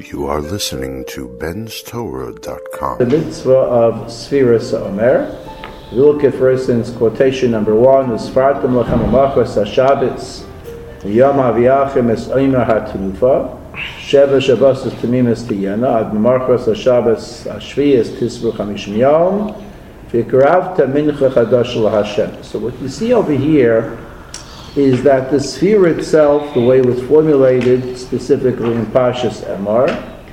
You are listening to benstorah.com. The mitzvah of Sfiras Omer. We look at, for instance, quotation number 1, Usfartem lachem amachos ha-Shabbos, Yom ha-Viachim es Omer ha-Terufa, Sheva Shabbos es Tamim es Tiyana, Ad Marchos ha-Shabbos ha-Shvi es Tisru Chamishim Yom, V'ikaravta mincha chadash l'Hashem. So what you see over here is that the sphere itself, the way it was formulated specifically in Pashas Emor,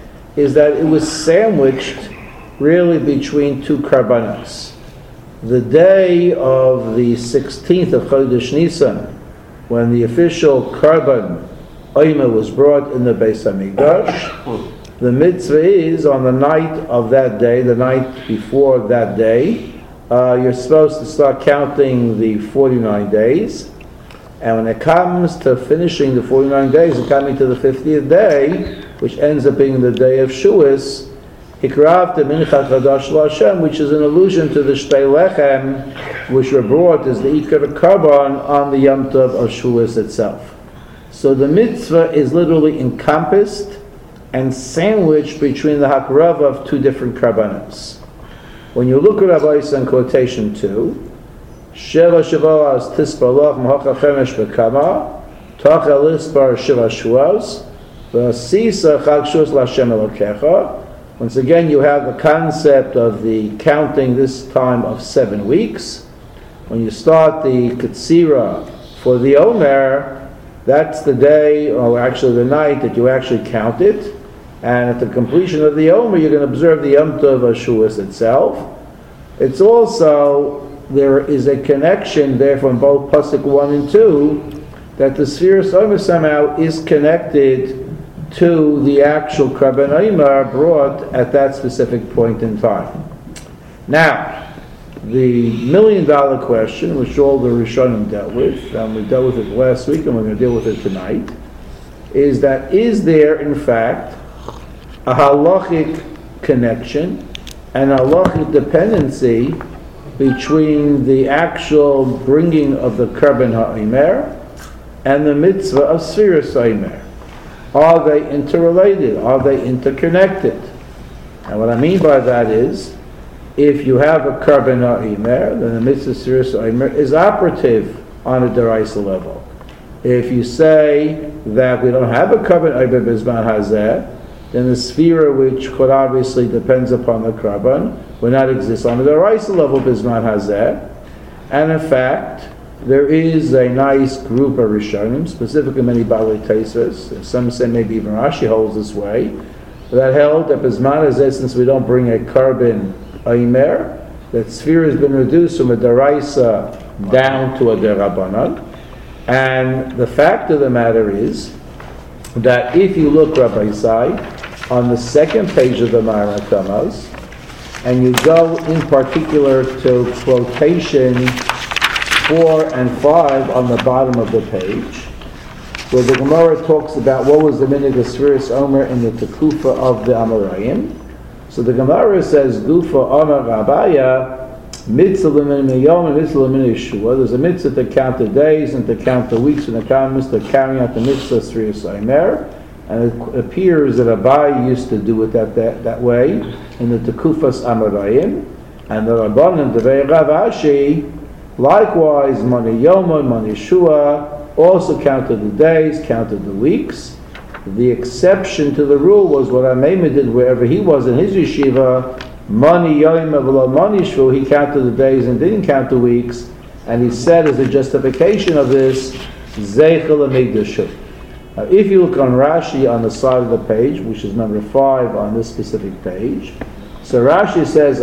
is that it was sandwiched really between two karbanos. The day of the 16th of Chodesh Nisan, when the official karban Omer was brought in the Beis HaMikdash, the mitzvah is on the night of that day, the night before that day, you're supposed to start counting the 49 days. And when it comes to finishing the 49 days and coming to the 50th day, which ends up being the day of Shavuos, Hikravta Minchat Chadash L'Hashem, which is an allusion to the Shtei Lechem, which were brought as the Ikar Karban on the Yom Tov of Shavuos itself. So the mitzvah is literally encompassed and sandwiched between the Hakrava of two different Karbanos. When you look at Rabbi Yisrael in quotation 2, Sheva Shavuos Tispar Loch M'Hocha Chemesh B'Kama Tocha Lispar Shiva Shavuos V'Sisa Chag Shavuos L'Hashem Elokecha. Once again, you have the concept of the counting this time of 7 weeks. When you start the Ketzira for the Omer, that's the day, or actually the night, that you actually count it. And at the completion of the Omer, you're going to observe the Yom Tov of Shavuos itself. It's also, there is a connection there from both Pasuk 1 and 2, that the Sfiras Omer somehow is connected to the actual Karban Omer brought at that specific point in time. Now, the million-dollar question, which all the Rishonim dealt with, and we dealt with it last week and we're going to deal with it tonight, is that is there, in fact, a halachic connection and a halachic dependency between the actual bringing of the Karban HaOmer and the mitzvah of Sfiras Omer? Are they interrelated? Are they interconnected? And what I mean by that is, if you have a Karban HaOmer, then the mitzvah of Sfiras Omer is operative on a Deraisa level. If you say that we don't have a Karban Omer Bizman Hazeh, then the Sfira, which could obviously depends upon the Karban, will not exist on the Deraisa level Bizman Hazeh. And in fact, there is a nice group of Rishonim, specifically many Balei Tosfos, some say maybe even Rashi holds this way, that held that Bizman Hazeh, since we don't bring a Karban Omer, that Sfira has been reduced from a Deraisa down to a Derabanan. And the fact of the matter is that if you look, Rabbi Yisai, on the second page of the Ma'aran Tamaz, and you go in particular to quotation 4 and 5 on the bottom of the page, where the Gemara talks about what was the minig of Sfiras Omer in the Tekufa of the Amoraim. So the Gemara says, Gufa Omer Rabaya, Mitzvah L'min Yom and Mitzvah L'min Yeshua. There's a mitzvah to count the days and to count the weeks and the commandments to carry out the mitzvah of Sfiras Omer. And it appears that Abai used to do it that way in the Tekufas Amoraim. And the Rabbanan, the Rav Ashi, likewise, Mani Yoma, Mani Yeshua, also counted the days, counted the weeks. The exception to the rule was what Ameimah did wherever he was in his yeshiva, Mani Yoma, V'lo Mani Yeshua, he counted the days and didn't count the weeks. And he said as a justification of this, Zeichel Amigdashu. Now, if you look on Rashi on the side of the page, which is number 5 on this specific page, so Rashi says,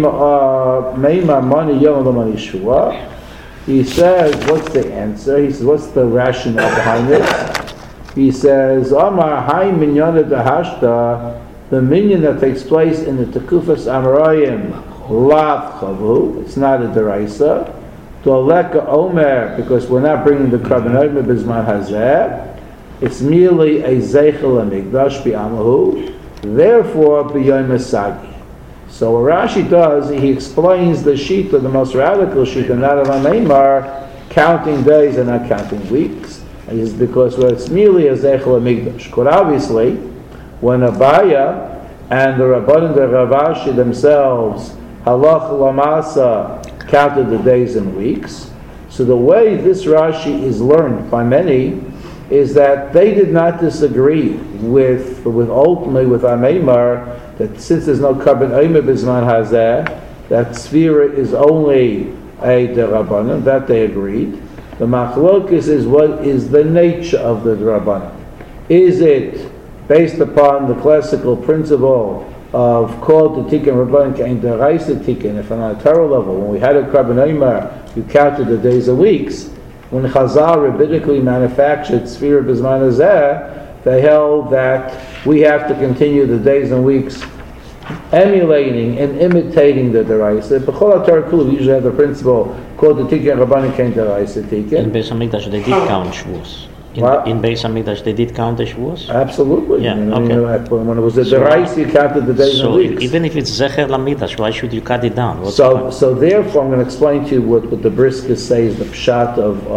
Meima Mani Yom Mani Shua. He says, what's the answer? He says, what's the rationale behind this? He says, Amar Hai Minyana Dahashta, the minyan that takes place in the Tekufas Amoraim, Lav Chavu, it's not a Deraisa, Doleka Omer, because we're not bringing the Karban Omer Bizman Hazeh, it's merely a Zeichel Amigdash Bi'amahu, therefore B'yom Esagi. So what Rashi does, he explains the Shita, the most radical Shita, not of Ameimar, counting days and not counting weeks. And it's because it's merely a Zeichel Amigdash. But obviously, when Abaya and the Rabbanan, the Rav Ashi themselves, halach lamasa, counted the days and weeks. So the way this Rashi is learned by many is that they did not disagree with ultimately with Ameimar, that since there's no Karban Omer Bizman Hazeh, that Sfira is only a Derabanan, that they agreed. The Machlokes is what is the nature of the Derabanan. Is it based upon the classical principle of called the Tikkun Rabbanan Kain Deraisa Tikkun, if on a Torah level, when we had a Karban Omer, you counted the days and weeks. When Chazal rabbinically manufactured Sfira Bizman Hazeh, they held that we have to continue the days and weeks emulating and imitating the Deraisa. B'chol HaTorah Kula, we usually have the principle called the Tikkun Rabbanan Kain Deraisa Tikkun. In Beis Hamikdash they did count Shavuos. In Beis Hamikdash they did count the Shavuos? Absolutely. Yeah, when it was the So- Deraisa, you counted the days and So weeks. even if it's Zecher Lamidash, why should you cut it down? What's So therefore, I'm going to explain to you what the Brisket says, the pshat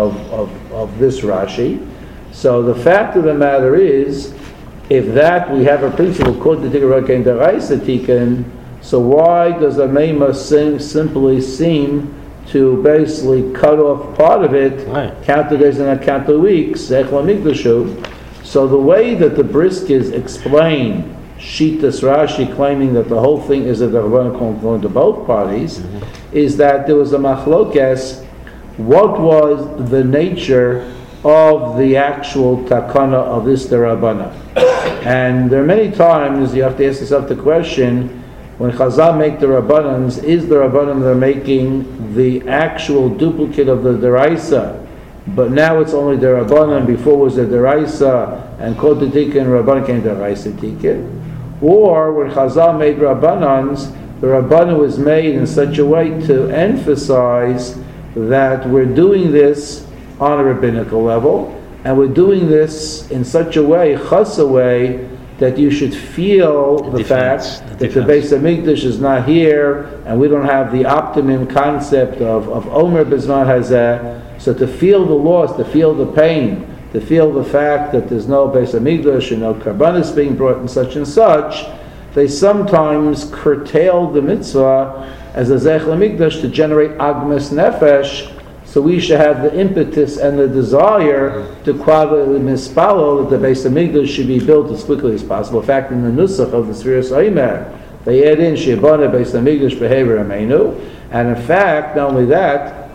of this Rashi. So the fact of the matter is, if that we have a principle called the Tikkun Rabbanan Kain Deraisa Tikkun, so why does a Meima simply seem to basically cut off part of it, Right. count the days and not count the weeks? Zech Lamikdashu. So the way that the Briskets explain Shitas Rashi, claiming that the whole thing is that the Rabbanan going to both parties, is that there was a machlokes. What was the nature of the actual takana of this Rabbanan? And there are many times you have to ask yourself the question: when Chazal make the Rabbanans, is the Rabbanan they're making the actual duplicate of the Deraisa? But now it's only the Rabbanan. Before was the Deraisa and called the Tikkun Rabbanan Kain Deraisa Tikkun. Or when Chazal made Rabbanans, the Rabbanan was made in such a way to emphasize that we're doing this on a rabbinical level, and we're doing this in such a way, chas a way, that you should feel the fact that the Beis Hamikdash is not here, and we don't have the optimum concept of Omer Bizman Hazeh. So to feel the loss, to feel the pain, to feel the fact that there's no Beis Hamikdash and no Karbanis being brought and such, they sometimes curtail the mitzvah as a Zech L'Mikdash to generate Agmas Nefesh. So we should have the impetus and the desire to qualify mispalo that the Beis Hamikdash should be built as quickly as possible. In fact, in the Nusach of the Sfiras Omer, they add in Shebana Beis Hamikdash Behavior Ameinu, and in fact, not only that,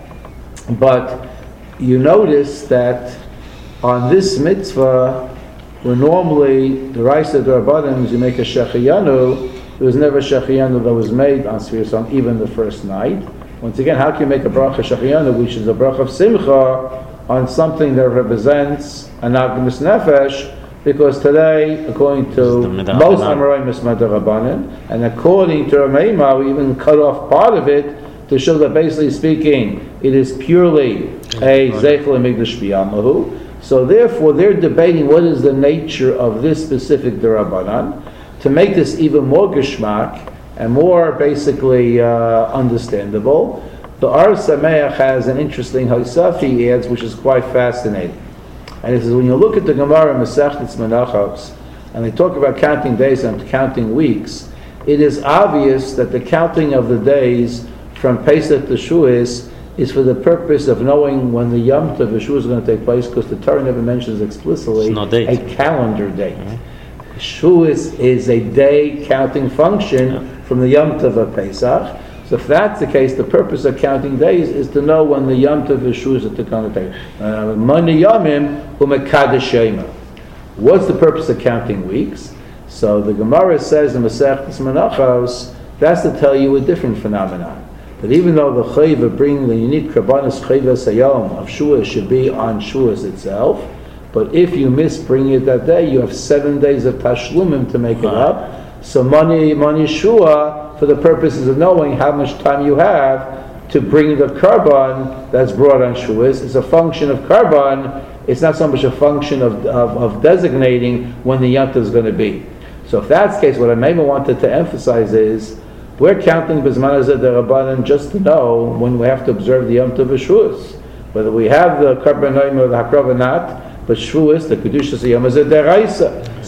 but you notice that on this mitzvah, where normally the Raisa D'Rabbanan, you make a Shechiyanu, there was never a Shechiyanu that was made on Sfiras Omer, even the first night. Once again, how can you make a bracha Shechiyanu, which is a bracha of Simcha, on something that represents an Agmas Nefesh? Because today, according to most Amoraim, it's Madarabanan, and according to Rameima, we even cut off part of it to show that, basically speaking, it is purely a Zeich L'Mikdash B'Yamahu. So therefore, they're debating what is the nature of this specific Darabanan. To make this even more geschmack and more basically understandable, the Ar Sameach has an interesting Haisaf he adds, which is quite fascinating. And it says, when you look at the Gemara Masechet Menachos, and they talk about counting days and counting weeks, it is obvious that the counting of the days from Pesach to Shavuos is for the purpose of knowing when the Yom Tov of Shavuos is going to take place, because the Torah never mentions explicitly a calendar date. Shavuos is a day counting function from the Yom Tov of Pesach. So if that's the case, the purpose of counting days is to know when the Yom Tov of Shavuos is going to take. Mani Yomim u'mekadosh Shema. What's the purpose of counting weeks? So the Gemara says in Masechet Menachos, that's to tell you a different phenomenon. That even though the chayva bringing the unique Karbanos chayva sayom of Shavuos should be on Shavuos itself, but if you miss bringing it that day, you have 7 days of tashlumim to make it up. So money shua, for the purposes of knowing how much time you have to bring the karban that's brought on Shavuos, is a function of karban. It's not so much a function of designating when the Yom Tov is going to be. So if that's the case, what I maybe wanted to emphasize is, we're counting Bizman Hazeh D'Rabbanan just to know when we have to observe the Yom Tov of Shavuos. Whether we have the Karban Noim or the Hakrav or not, but Shavuos, the Kedushas Yom Hazeh D'Raisa.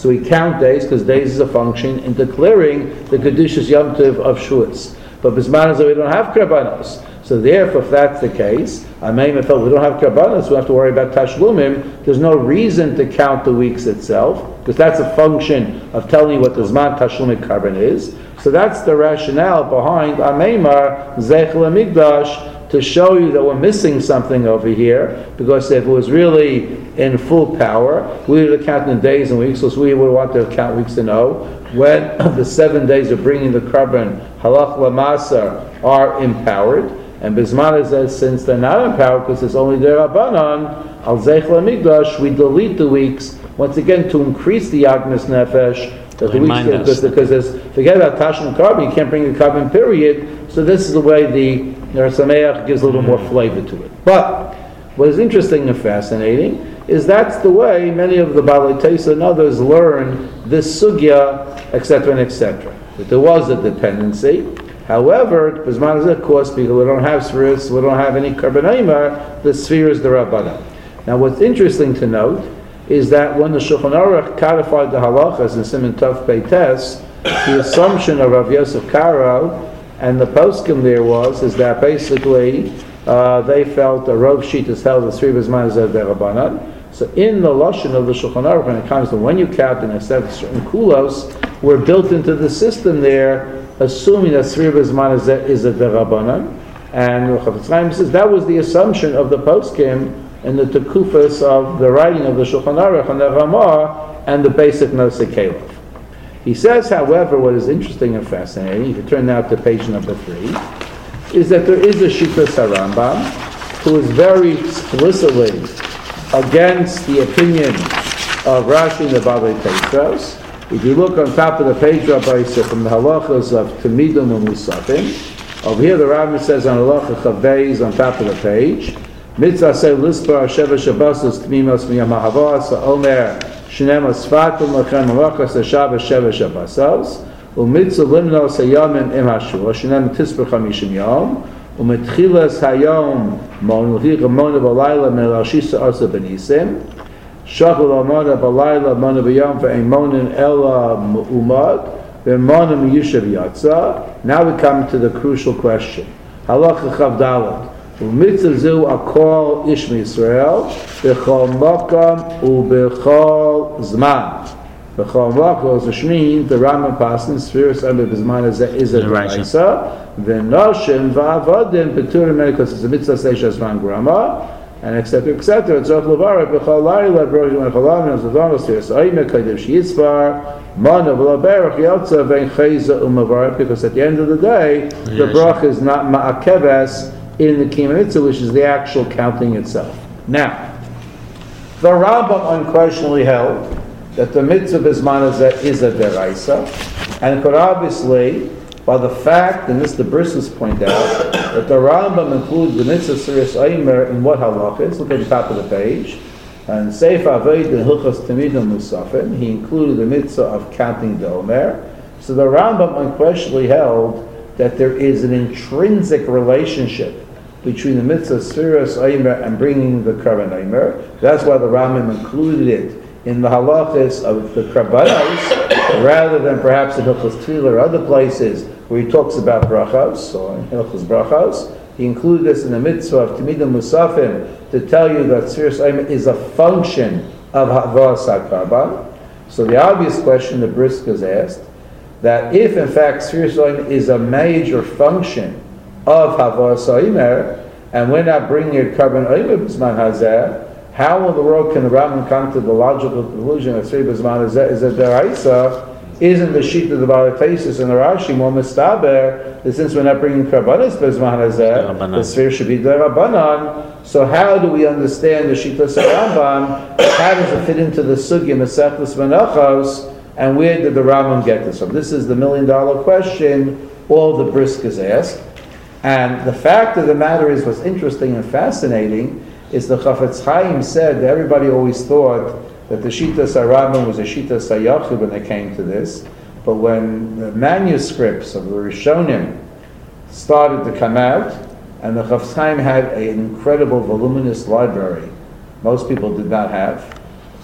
So we count days because days is a function in declaring the Kedushas Yom Tov of Shavuos. But Bisman we don't have Karbanos. So therefore, if that's the case, we don't have Karbanos, we have to worry about Tashlumim. There's no reason to count the weeks itself, because that's a function of telling you what the Zman Tashlumim Karban is. So that's the rationale behind Ameimar Zeichel Amigdash, to show you that we're missing something over here, because if it was really in full power, we would have counted in days and weeks, so we would want to count weeks to know when the 7 days of bringing the carbon halach lamasar are empowered. And Bismana says, since they're not empowered, because it's only their Rabbanan, al Zeichel Amigdash, we delete the weeks, once again, to increase the Yagmas Nefesh, that the weeks, because there's, forget about Tashlum carbon, you can't bring a carbon period, so this is the way the Sameach gives a little more flavor to it. But what is interesting and fascinating is that's the way many of the Balei Tesa and others learn this sugya, etc. and etc. That there was a dependency. However, of course, because we don't have spheres, we don't have any Karbanayimar, the sphere is the Rabbana. Now what's interesting to note is that when the Shulchan Aruch codified the halachas in Siman Tov Peites, the assumption of Rav Yosef Karo and the poskim there is that basically they felt a Rov sheet is held as 3 Bisman is Rabbanan. So in the Lashon of the Shulchan Aruch, when it comes to when you count and accept certain kulos, we're built into the system there, assuming that 3 Bisman is a Rabbanan. And Chafetz Chaim says that was the assumption of the poskim in the tekufas of the writing of the Shulchan Aruch and the Ramah and the basic Nosei Kelev. He says, however, what is interesting and fascinating, if you turn now to page number 3, is that there is a Shitas HaRambam who is very explicitly against the opinion of Rashi and the Balei Teisos. If you look on top of the page, Rabbi Yosef, from the halachas of Tamidim and Musafim, over here the Rambam says on halacha Chavbeis on top of the page, Mitzvah say Lispar Sheva Shabbasos Tmimos Miyam HaHavos Omer Shnem Asfatum Lachem Malachas Shabbos Sheva Shabbasos Umitzvah Limnos Hayomim Im Hashua Shnem Tisper Chamishim Yom Umitchilas Hayom Mon L'chich Mona B'Layla Melashisa Asa Benisim Shachul Amona B'Layla Mona B'Yom Ve'en Monin Ela Umad Ve'Mona Miyushav Yatza. Now we come to the crucial question. Halacha Chav Dalet. U'mitzvah zu akol ish Yisrael b'chol makam u'b'chol zman. B'chol makam is a shmin, the Rambam Pasan, spheres under Bisman is a deraisa. V'noshim v'avadim b'turim because it's a mitzvah seisha zman grama, and etc. etc. Tzorch levarach b'chol layla b'roshim v'cholam and z'dom spheres oime kaidim shiyitzvar mana v'laberach yotza v'en chayza u'mavarach, because at the end of the day the brach is not ma'akeves in the Kiyum Mitzvah, which is the actual counting itself. Now, the Rambam unquestionably held that the Mitzvah Bisman is a deraisa, and could obviously, by the fact, and this the Brisses point out, that the Rambam includes the Mitzvah Sirius Aimer in what halachas. Look at the top of the page. And Seif Aved and Hilchas Tamidim Musafim, he included the Mitzvah of counting the Omer. So the Rambam unquestionably held that there is an intrinsic relationship between the mitzvah Sfiras Aimer and bringing the Karban Aimer. That's why the Rambam included it in the halachas of the Karbanos, rather than perhaps in Hilchos Tefillah or other places where he talks about brachos, or in Hilchos Brachos. He included this in the mitzvah of Tamidim Musafim to tell you that Sfiras Aimer is a function of Havas HaKarban. So the obvious question the Brisk has asked, that if in fact Sfiras Aimer is a major function of Havas Aimer, and we're not bringing a Karban Aimer B'zman Hazeh, how in the world can the Rambam come to the logical conclusion that Sri B'zman Hazeh is a deraisa? Isn't the sheet of the Balei Teisos and the Rashi more mistaber that since we're not bringing Karbanis B'zman Hazeh, the sphere should be derabanan? So how do we understand the sheet of the Rambam? How does it fit into the Sugya Masechtas Menachos? And where did the Rambam get this from? This is the $1,000,000 question all the Brisk is asked. And the fact of the matter is, what's interesting and fascinating is the Chafetz Chaim said that everybody always thought that the Shitas HaRambam was a Shitas HaYachid when they came to this. But when the manuscripts of the Rishonim started to come out, and the Chafetz Chaim had an incredible voluminous library most people did not have,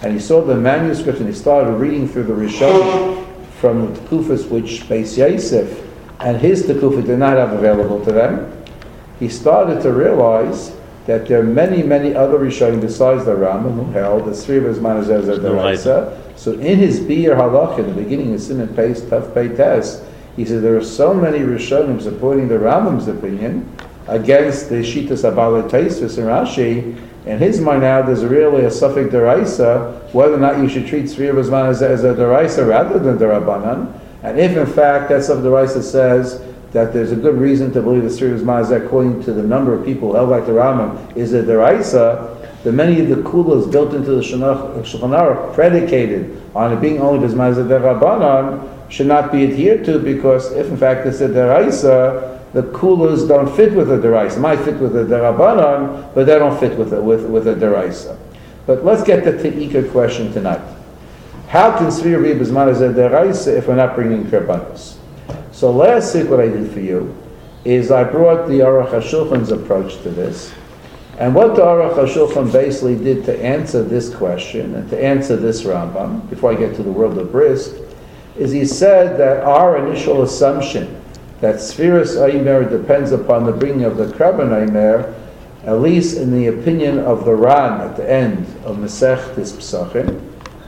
and he saw the manuscript and he started reading through the Rishonim from the Tekufas which Beis Yosef and his Tekufa did not have available to them, he started to realize that there are many, many other Rishonim besides the Rambam who held the Sfira B'zman Hazeh as a Deraisa. So in his Biur Halakha, in the beginning of Siman Peis Taf Pei Tes, he said there are so many Rishonim supporting the Rambam's opinion against the Shitas Abala Taisvis and Rashi. In his mind now, there's really a suffix Deraisa, whether or not you should treat Sfira B'zman Hazeh as a Deraisa rather than Derabanan. And if in fact that suffix Deraisa says that there's a good reason to believe the Sfira B'zman Hazeh, according to the number of people held like the Rambam, is a Deraisa, the many of the kulas built into the Shulchan Aruch predicated on it being only B'zman Hazeh Derabanan should not be adhered to, because if in fact it's a Deraisa, the kulas don't fit with a Deraisa. Might fit with a Derabanan, but they don't fit with a Deraisa. But let's get to the Te'ika question tonight. How can Sfira be B'zman Hazeh Deraisa if we're not bringing Korbanos? So last week what I did for you is I brought the Aruch HaShulchan's approach to this. And what the Aruch HaShulchan basically did to answer this question and to answer this Rambam, before I get to the world of Brisk, is he said that our initial assumption that Sfiras Aymer depends upon the bringing of the Korban Aymer, at least in the opinion of the Ran at the end of Masechtas Pesachim,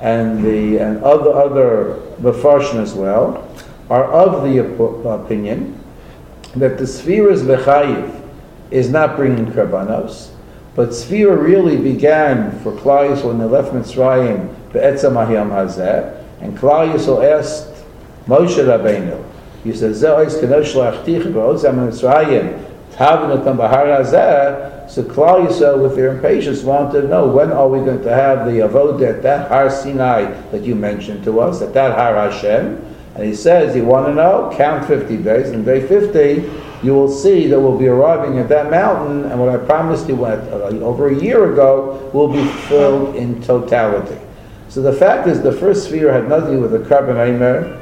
and other Mefarshim as well, are of the opinion that the Sfiras V'chayiv is not bringing Korbanos, but Sfira really began for Klal Yisrael when they left Mitzrayim be'etzem hayam hazeh, and Klal Yisrael asked Moshe Rabbeinu, he says, Ze'ois kenosh la'achticha b'ozam Mitzrayim t'havin otam b'har hazeh. So Klal Yisrael, with their impatience, wanted to know, when are we going to have the avodah at that Har Sinai that you mentioned to us, at that Har Hashem? And he says, you want to know? Count 50 days, and day 50, you will see that we'll be arriving at that mountain, and what I promised you over a year ago will be fulfilled in totality. So the fact is, the first sphere had nothing to do with the Korban Aymer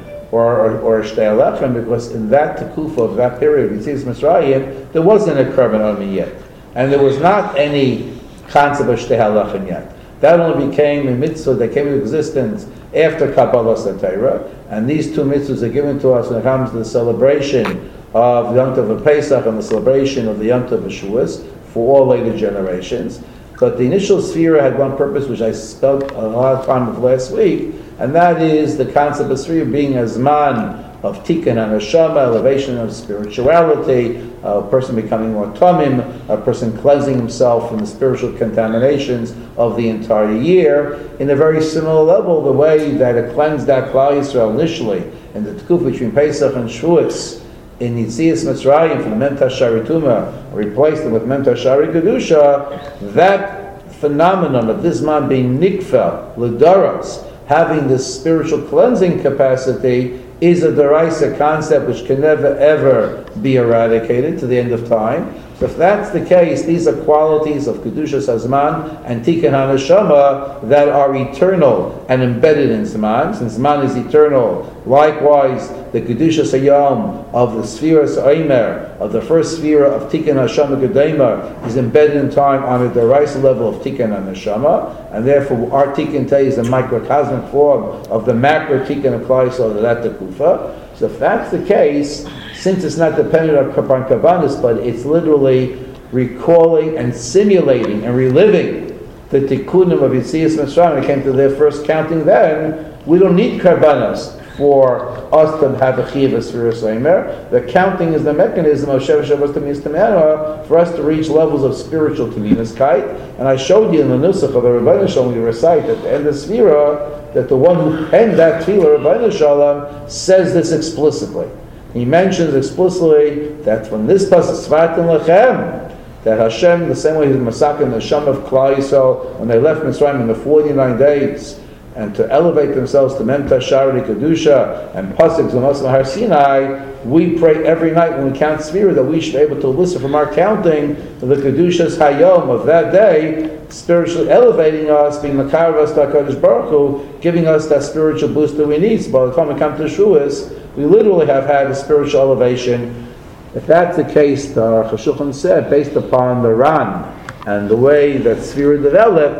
or Shtei HaLechem, because in that Tekufa of that period, Yetzias Mitzrayim, there wasn't a Korban Aymer yet. And there was not any concept of Shtei HaLechem yet. That only became a mitzvah that came into existence after Kabbalah Satira, and these two mitzvahs are given to us when it comes to the celebration of the Yom Tov of Pesach and the celebration of the Yom Tov of Shavuos for all later generations. But the initial Sfira had one purpose, which I spelled a lot of time of last week, and that is the concept of Sfira being a Zman of Tikkun HaNeshama, elevation of spirituality, a person becoming more tamim, a person cleansing himself from the spiritual contaminations of the entire year, in a very similar level, the way that it cleansed that Klal Yisrael initially in the Tekuf between Pesach and Shavuos, in Yetzias Mitzrayim from Mem Tashari Tumah, replaced them with Mem Tashari Kedusha. That phenomenon of this man being nikfel, l'daros, having this spiritual cleansing capacity, is a deraisa concept which can never ever be eradicated to the end of time. So if that's the case, these are qualities of Kedushas HaZman and Tikkun HaNeshama that are eternal and embedded in Zman. Since Zman is eternal, likewise the Kedushas HaYom of the Sfiras Aymer, of the first Sfira of Tikkun HaNeshama Gedema, is embedded in time on a deraisa level of Tikkun HaNeshama, and therefore our Tikkun Tei is a microcosmic form of the macro Tikkun of Klal Yisrael that the Kufa. So if that's the case, since it's not dependent on Korban Kavanis, but it's literally recalling and simulating and reliving the Tikkunim of Yetzias Mitzrayim, when it came to their first counting, then we don't need Korbanos for us to have a Chiyuv Sfiras Aymer. The counting is the mechanism of Sheva Shavuos Taminas Tamena for us to reach levels of spiritual Taminas. And I showed you in the Nusach of the Rebbeinu Shalom, you recite at the end of Sfira, that the one who penned that Tefillah, Rebbeinu Shalom, says this explicitly. He mentions explicitly that when this pasuk Svartim Lechem, that Hashem, the same way He's Masakin the Shem of Klal Yisrael, when they left Mitzrayim in the 49 days, and to elevate themselves to Mem Tashari Kedusha and Pasuk Zumas Har Sinai, we pray every night when we count Sfira that we should be able to listen from our counting to the Kedushas Hayom of that day, spiritually elevating us, being Makar of us to HaKadosh Baruch Hu, giving us that spiritual boost that we need. So by the time we come to Shavuos, we literally have had a spiritual elevation. If that's the case, the Aruch HaShulchan said, based upon the Ran and the way that Sfira developed,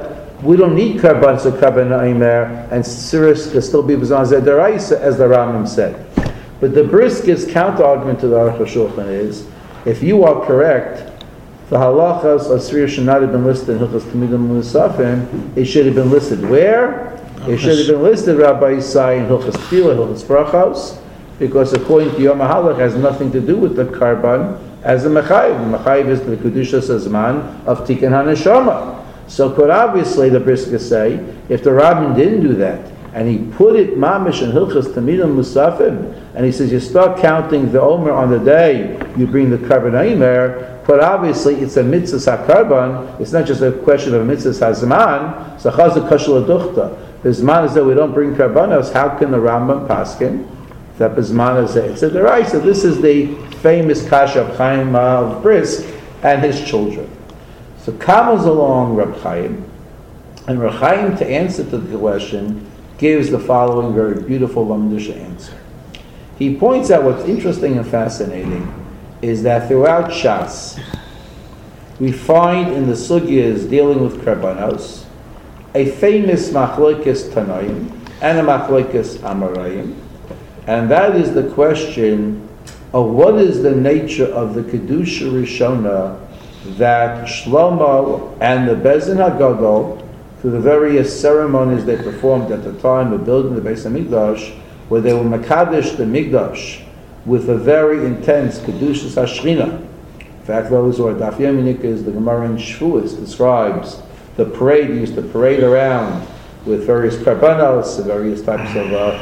we don't need Karban, so Karban Aimer, and Siris can still be Bezman Zeh Deraisa, as the Rambam said. But the briskest counter-argument to the Aruch HaShulchan is, if you are correct, the halachas of Sfira should not have been listed in Hilchos Tamidim Musafim, it should have been listed where? It should have been listed, Rabbi Yisai, in Hilchos Tefillah, Hilchos Brachos, because according to Yom HaHalach, has nothing to do with the Karban as a Mechayiv. The Mechayiv is the Kedushas Azman of Tikkun HaNeshama. So could obviously, the Brisker say, if the Rabbin didn't do that, and he put it mamish in Hilchos Tamidim Musafim, and he says you start counting the Omer on the day you bring the Karban Aimer, but obviously it's a mitzvah HaKarban, it's not just a question of a mitzvah HaZman, so Chazak Kashal Aduchta. The Zman is that we don't bring Karbanos, how can the Rambam paskin that Zman is it's a deraisa? So this is the famous Kasha of Chaim of Brisk and his children. So comes along Reb Chaim, and Reb Chaim, to answer to the question, gives the following very beautiful Lamdusha answer. He points out what's interesting and fascinating is that throughout Shas, we find in the sugyas dealing with Karbanos a famous machlokes Tanaim and a machlokes Amarayim, and that is the question of what is the nature of the Kedusha Rishona that Shlomo and the Bezin HaGadol, through the various ceremonies they performed at the time of building the Beis HaMikdash, where they were Makadesh the Mikdash with a very intense Kedushas HaShrina. In fact, those who are Daf Yomi, the Gemara in Shavuos describes the parade, used to parade around with various karbanos, various types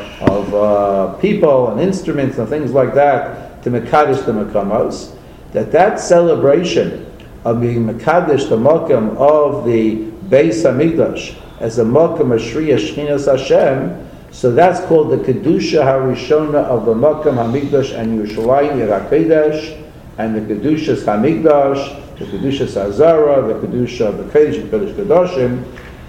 of people and instruments and things like that to Mekadesh the Makamos, that celebration of being Mekadesh the Makam of the Beis HaMikdash as a Makam Ashriya Shchinas Hashem, so that's called the Kedusha HaRishona of the Makam HaMikdash and Yerushalayim Yer HaKodesh, and the Kedushas HaMikdash, the Kedushas HaZara, the Kedusha of the Kodesh, the Kodesh Kedoshim.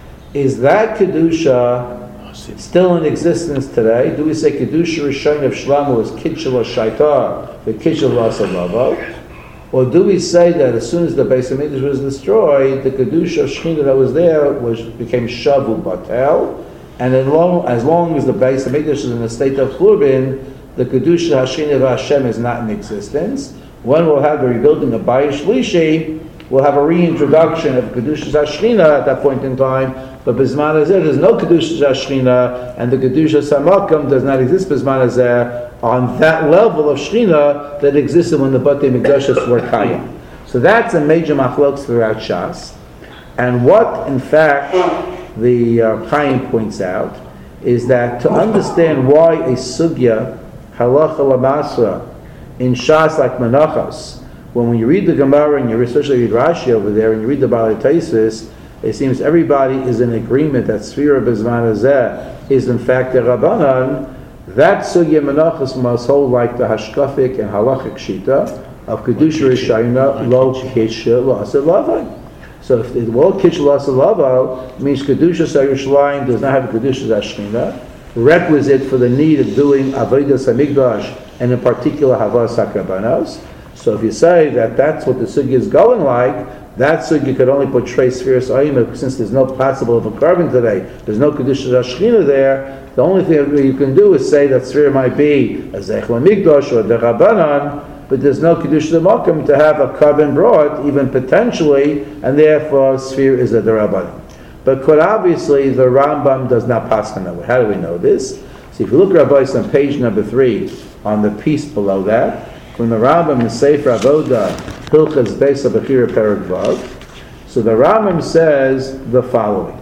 Is that Kedusha still in existence today? Do we say Kedusha Rishon of Shlomo is Kitshel HaShaita, the Kitshel HaSalava? Or do we say that as soon as the Beis HaMikdash was destroyed, the Kedusha Shechina that was there became Shavu Batel, and as long as the Beis HaMikdash is in a state of Churban, the Kedusha Hashchina of Hashem is not in existence. When we'll have the rebuilding of Bayis Shlishi, we'll have a reintroduction of Kedusha Hashchina at that point in time, but Bizman Hazeh, there's no Kedusha Hashchina, and the Kedusha Samakam does not exist Bizman Hazeh on that level of Shechina that existed when the Batei Mikdashos were Kayim. So that's a major machlokes throughout Shas. And what, in fact, the Chaim points out is that to understand why a sugya, halacha lamasra, in Shas like Menachos, when you read the Gemara and you especially read Rashi over there and you read the Balei Taisus, it seems everybody is in agreement that Sfira B'Zman Hazeh is in fact a Rabbanan. That sugya Menachos must hold like the Hashkafic and Halachic Shita of Kedusha Rishayna Lo Kisha Lo Aseh Lavai. So if the word Kitchel Asalava means Kedusha Yerushalayim does not have Kedusha Hashchina, requisite for the need of doing Avodas HaMikdash and in particular Havas HaKarbanos. So if you say that that's what the sugya is going like, that sugya could only portray Sfiras Ayim since there's no possible of a carbon today, there's no Kedusha Hashchina there, the only thing that you can do is say that Sfira might be a Zechel HaMikdash or the Rabbanan, but there's no Kedusha Makam to have a carbon brought, even potentially, and therefore Sfira is a Derabanan. But obviously the Rambam does not pass on that way. How do we know this? So if you look, Rabbis, on page number 3, on the piece below that, from the Rambam in Sefer Avoda, Hilchas Beis HaBechira Perek Vav, so the Rambam says the following.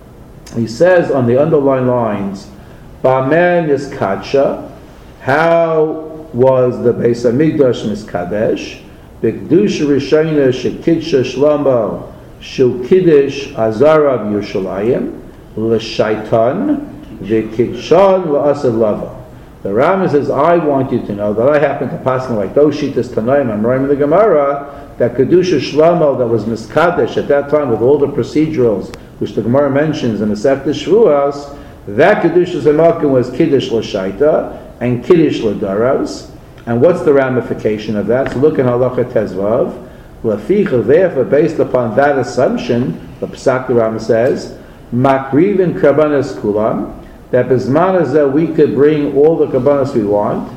He says on the underlined lines, Ba'men Yiskadsha, how was the Beis HaMikdash Miskadesh, B'Kedusha Rishayna Shekidsha Shlomo Shel Kiddush Azara Yerushalayim L'Shaitan V'Kidshan L'Aseh Lava. The Rambam says, I want you to know that I happen to pass on like those Shitas Tanaim, I'm writing the Gemara, that Kedusha Shlomo that was Miskadesh at that time with all the procedurals which the Gemara mentions in the Masechta Shavuos, that Kedusha Zemakim was Kiddush L'Shaita and Kiddush L'Daros. And what's the ramification of that? So look in Halacha Tezvav. L'ficha, therefore, based upon that assumption, the Pesach the Rambam says, Makrivin Karbanas Kulam, that Bisman is that we could bring all the Karbanas we want,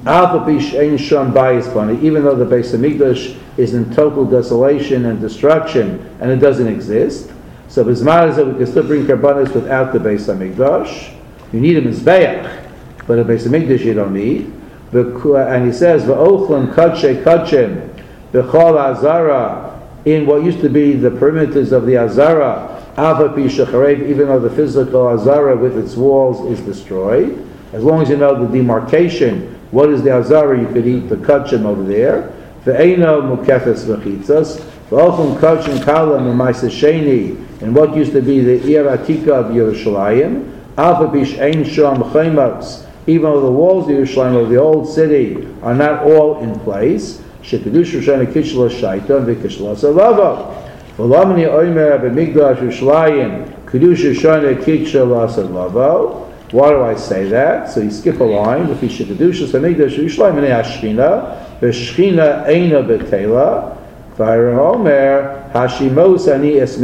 even though the Beis Hamikdash is in total desolation and destruction and it doesn't exist. So Bisman is that we can still bring Karbanas without the Beis Hamikdash. You need a Mizbeach, but a Beis Hamikdash you don't need. And he says, V'ochlan kadshe kachem b'chol azara, in what used to be the perimeters of the azara, even though the physical azara with its walls is destroyed. As long as you know the demarcation, what is the azara, you could eat the kachem over there. Ve'eno mukefes v'chitzas, v'ochlan kachem kalam u'maisa sheni, in what used to be the Ir Atika of Yerushalayim, even though the walls of Yerushalayim of the old city are not all in place, what do I say that? So you skip a line. If you shekadushas hamikdash Yerushalayim and hashchina, v'shchina eina betela, v'haromer hashimos ani es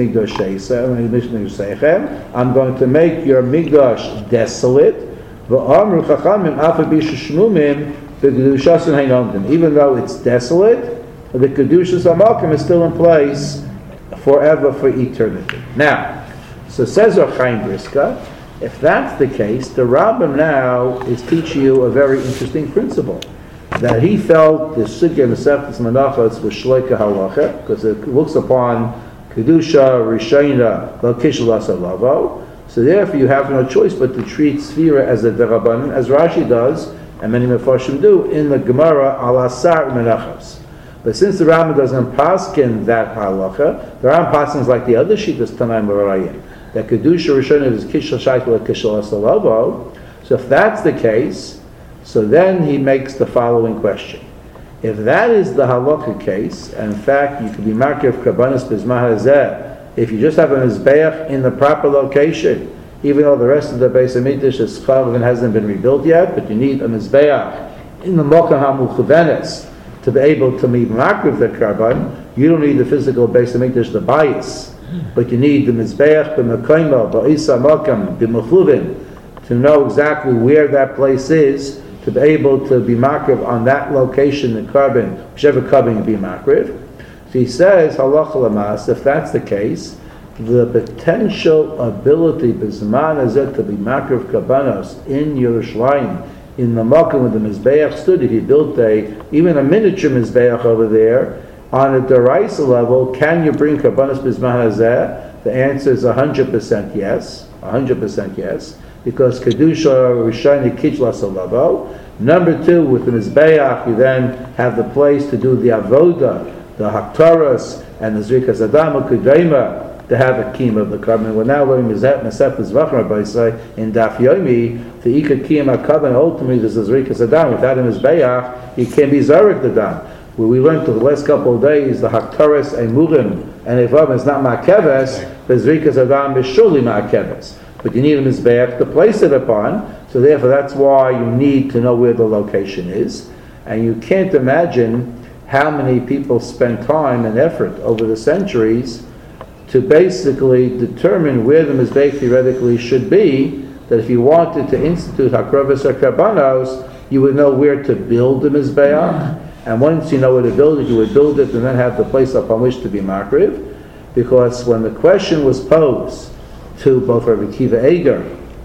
migdasheichem. I'm going to make your migdash desolate. V'amru chachamim afabi sheshmumim v'kedushas hainamdim. Even though it's desolate, the kedushas hamakim is still in place forever, for eternity. Now, so says Rav Chaim Briska, if that's the case, the Rambam now is teaching you a very interesting principle. That he felt the Sugya Mesechtes Menachos was Shloika Halacha, because it looks upon Kedusha, Rishayna, L'Kish L'Asalavo. So therefore you have no choice but to treat Sfira as a Derabanan, as Rashi does, and many Mefarshim do, in the Gemara Al Asar Menachos. But since the Rambam doesn't paskin that halacha, the Rambam paskins like the other Shittas Tanaim L'Rayim, that Kedusha Rishayna is Kish L'Shayt L'Kish L'Asalavo. So if that's the case, so then he makes the following question. If that is the halakha case, and in fact you can be marker of Karbanos Bizmah Hazeh, if you just have a Mizbeach in the proper location, even though the rest of the Beis Hamikdash is chav and hasn't been rebuilt yet, but you need a Mizbeach in the Mokan HaMuchavenes to be able to be marker of the Karban. You don't need the physical Beis Hamikdash, the bias, but you need the Mizbeach, the Mekayma, Ba'isa Mokam, the Mechuvin, to know exactly where that place is, to be able to be makriv on that location, the carbon, whichever carbon you be makriv. So he says, halacha lamas, if that's the case, the potential ability b'zman hazeh to be makriv karbanos in Yerushalayim, in the makom where the mizbeach stood, if he built even a miniature mizbeach over there, on a deraisa level, can you bring karbanos b'zman hazeh? The answer is 100% yes, 100% yes. Because Kedusha Rishayna Kitchla Salavo. Number two, with the Mizbeach, you then have the place to do the Avoda, the Haktaras, and the Zrikas Adama Kudema, to have a Kiyum of the Karban. We're now learning Mesechtes Vachar by say in Daf Yomi, the Ika Kiyum HaKarban, ultimately there's the Zrikas Adama. Without a Mizbeach, he can't be Zarek the Dam. Where we learned for the last couple of days, the Haktaras and Murim, and Evav is not Ma'keves, the Zrikas Adam is surely Ma'keves. But you need a Mizbeach to place it upon, so therefore that's why you need to know where the location is. And you can't imagine how many people spend time and effort over the centuries to basically determine where the Mizbeach theoretically should be, that if you wanted to institute Hakrovas or Karbanos, you would know where to build the Mizbeach, and once you know where to build it, you would build it and then have the place upon which to be Makriv, because when the question was posed to both Rabbi Akiva Eiger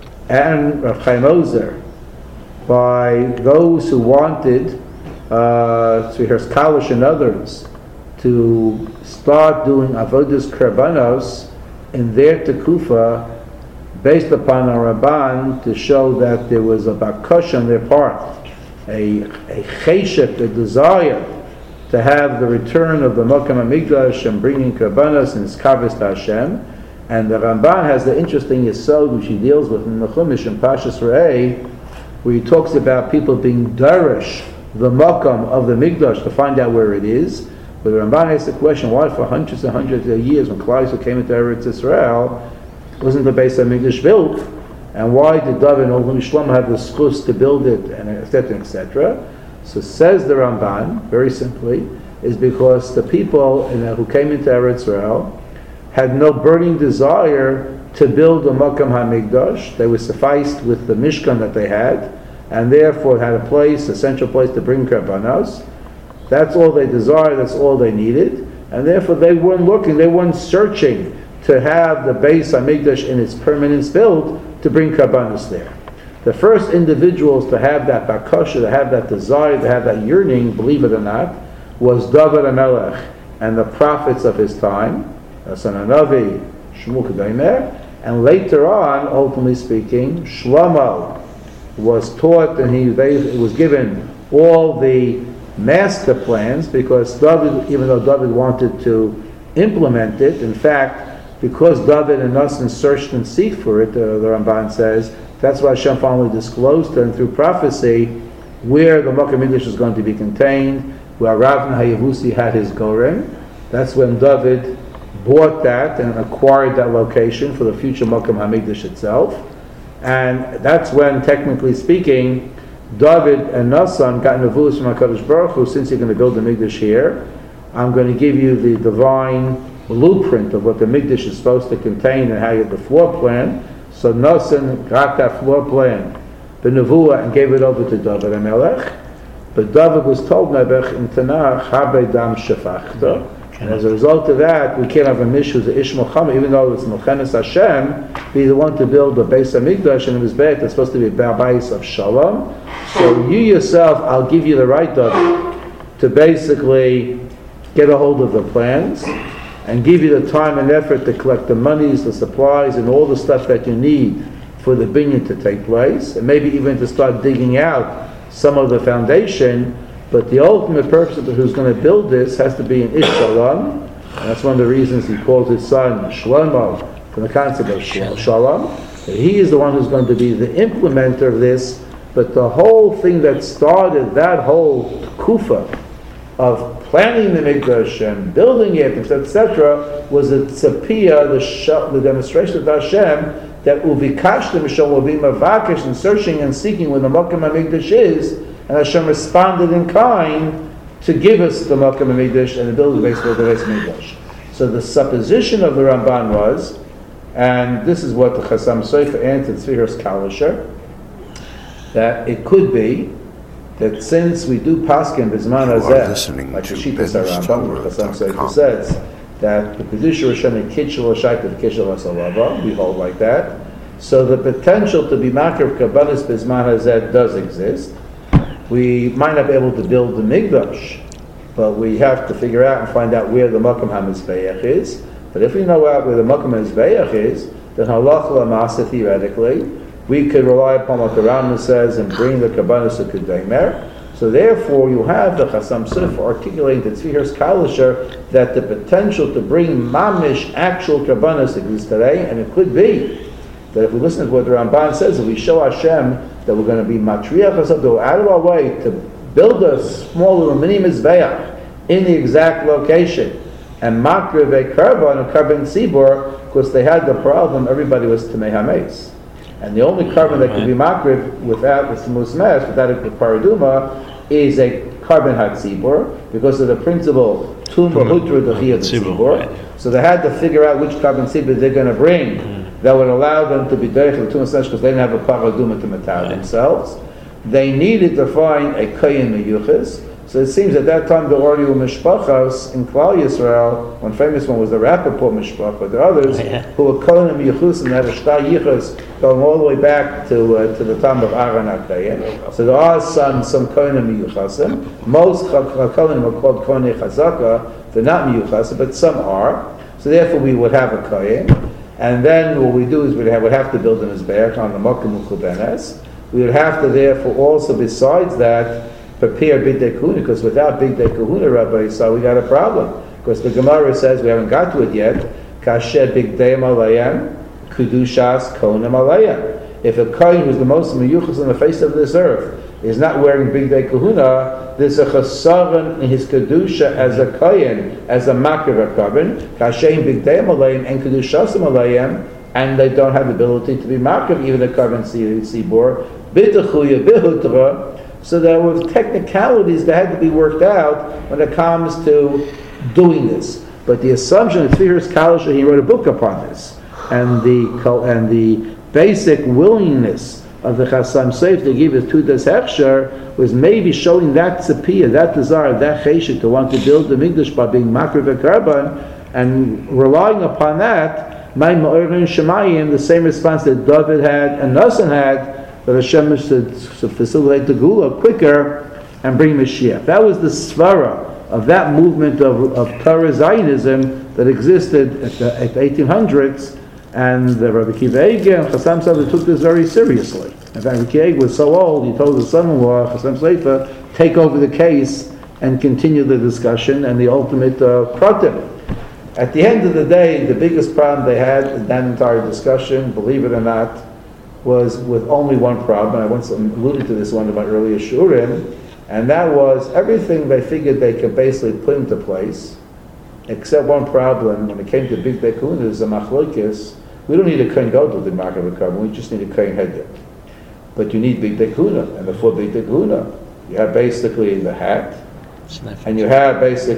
and Rav Chaim Ozer by those who wanted Tzviras Kalish and others to start doing Avodas Karbanos in their Tekufa based upon a Rabban to show that there was a Bakash on their part, a cheshek, a desire to have the return of the Mokam HaMikdash and bringing Karbanos and Skavis to Hashem. And the Ramban has the interesting Yesod which he deals with in the Chumash and Pashas Re'eh, where he talks about people being darish the makam of the Mikdash to find out where it is. But the Ramban asks the question, why for hundreds and hundreds of years when Klal Yisrael came into Eretz Yisrael, wasn't the base of Mikdash built? And why did David and Olam Shlomo have the schus to build it, and etc., etc.? So says the Ramban, very simply, is because the people who came into Eretz Yisrael had no burning desire to build a Makam HaMikdash. They were sufficed with the Mishkan that they had, and therefore had a place, a central place to bring Karbanos. That's all they desired, that's all they needed, and therefore they weren't looking, they weren't searching to have the Beis HaMikdash in its permanence built to bring Karbanos there. The first individuals to have that bakasha, to have that desire, to have that yearning, believe it or not, was David HaMelech and the prophets of his time, Hassan HaNavi, Shmuel Kedaimer, and later on, ultimately speaking, Shlomo was taught and he was given all the master plans, because David, even though David wanted to implement it, in fact, because David and Nassan searched and seeked for it, the Ramban says, that's why Hashem finally disclosed to them through prophecy where the Makam Mikdash is going to be contained, where Ravna HaYevusi had his Gorem. That's when David bought that and acquired that location for the future Makam HaMikdash itself. And that's when, technically speaking, David and Nassan got nevuos from HaKadosh Baruch Hu, since you're going to build the Mikdash here, I'm going to give you the divine blueprint of what the Mikdash is supposed to contain and how you have the floor plan. So Nassan got that floor plan, the nevuah, and gave it over to David HaMelech. But David was told, Nebuch, in Tanakh, Habe Dam Shefachta. And as a result of that, we can't have a mish who's the Ish Milchama, even though it's Melchemes Hashem, be the one to build the Beis HaMikdash, and it was bad, it's supposed to be a Bais of Shalom. So you yourself, I'll give you the right, David, to basically get a hold of the plans, and give you the time and effort to collect the monies, the supplies, and all the stuff that you need for the binyan to take place, and maybe even to start digging out some of the foundation. But the ultimate purpose of who's going to build this has to be an Ish Shalom, and that's one of the reasons he called his son Shlomo, from the concept of Shalom. He is the one who's going to be the implementer of this, but the whole thing that started that whole kufa of planning the Mikdash and building it, etc., was the tzapiyah, the demonstration of Hashem, that uvikashtem Hashem will be mavakish and searching and seeking where the Makam HaMikdash is, and Hashem responded in kind to give us the Makam HaMikdash and the building the Beis HaMikdash. So the supposition of the Ramban was, and this is what the Chasam Sofer answered Tzviras Kalisher, that it could be that since we do paskin b'zman hazeh, like the Shittas HaRambam, the Chasam Sofer says, that the Kedusha Rishon Kitchel Shaita Kitchel Asalava, we hold like that. So the potential to be makar kabbanis b'zman hazeh does exist. We might not be able to build the Mikdash, but we have to figure out and find out where the Makam HaMizbeach is. But if we know where the Makam HaMizbeach is, then halacha l'maaseh, theoretically, we could rely upon what the Rambam says and bring the Kabbanis to Kedaimer. So therefore, you have the Chasam Sofer articulating the Tzviras Kalisher that the potential to bring mamish, actual Kabbanis exists today, and it could be that if we listen to what the Ramban says, if we show Hashem that we're going to be matriach ourselves, to go out of our way to build a small little mini mizbeach in the exact location, and makriv a karban, tzibur, because they had the problem, everybody was tamei hameis. And the only carbon that can be makriv without the musmes, without a paraduma, is a carbon hatzibur, because of the principle tumah hutra dechiyah tzibur. So they had to figure out which carbon tzibur they're going to bring that would allow them to be derech l'tumah sesh, because they didn't have a paraduma to matar themselves. They needed to find a kayin meyuchas. So it seems at that time there already were mishpachas in Klal Yisrael. One famous one was the Rappaport mishpach, but there are others who were kohen meyuchas and had a shtar yichas going all the way back to the time of Aaron HaKayin. So there are some kohen meyuchasim. Most kohenim are called kohen chazaka. They're not meyuchas, but some are. So therefore we would have a kohen. And then what we do is we would have to build a mizbeach on the Makam Ukubenes. We would have to therefore also, besides that, prepare Bigdei Kahuna, because without Bigdei Kahuna, Rabbi Yisrael, we got a problem. Because the Gemara says, we haven't got to it yet, Kasher Bigdei Malayam, Kedushas Kohanim Alayam. If a Kohen who's the most meyuchas on the face of this earth is not wearing Bigdei Kahuna, there's a chasaron in his Kedusha as a Kohen, as a Makar Kabin, Kasher Bigdei Malayam and Kedushas Malayam, and they don't have the ability to be Makar, even a Kabin Sibor, B'techuya B'hutra. So there were technicalities that had to be worked out when it comes to doing this. But the assumption of Tzviras Kalisher, he wrote a book upon this, and the basic willingness of the Chassam Sofer to give it to this Hechsher was maybe showing that tzipiyah, that desire, that cheshik to want to build the Mikdash by being makriv v'karban, and relying upon that, my ma'orin shemayim, the same response that David had and Nasan had, that Hashem is to facilitate the Gula quicker and bring Mashiach. That was the svara of that movement of Torah Zionism that existed at the 1800s, and the Rabbi Akiva Eiger and Chassam Sofer took this very seriously. In fact, Rabbi Akiva Eiger was so old, he told his son-in-law, Chassam Sofer, take over the case and continue the discussion and the ultimate pratim. At the end of the day, the biggest problem they had in that entire discussion, believe it or not, was with only one problem. I once alluded to this one in my earlier shurim, and that was everything they figured they could basically put into place, except one problem. When it came to big bekunas, the machlokes, we don't need a kohen gadol to mark a carbon. We just need a kohen hedyot. But you need big bekuna, and before big bekuna, you have basically the hat, and you have the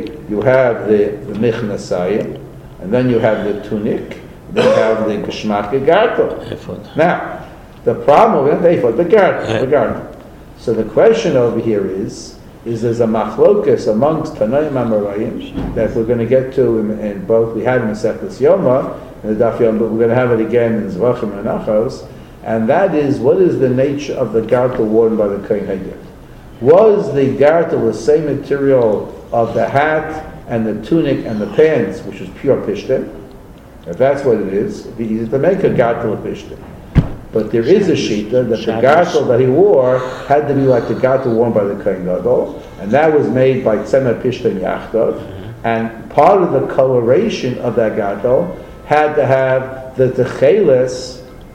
michnasayim, and then you have the tunic, then you have the geshmak gartel. Now, the problem with the gartel. So the question over here is there's a machlokas amongst Tanaim Amarayim that we're going to get to in both. We had in Masechtas Yoma, in the Daf Yom, but we're going to have it again in Zvachim and Achos, and that is, what is the nature of the gartel worn by the Kohen Hedyot? Was the gartel the same material of the hat and the tunic and the pants, which was pure pishtim? If that's what it is, it'd be easy to make a gartel of pishtim. But there is a shita that the gartel that he wore had to be like the gartel worn by the Kohen Gadol, and that was made by Tzemeh Pishtim Yachtov, and part of the coloration of that gartel had to have the techeles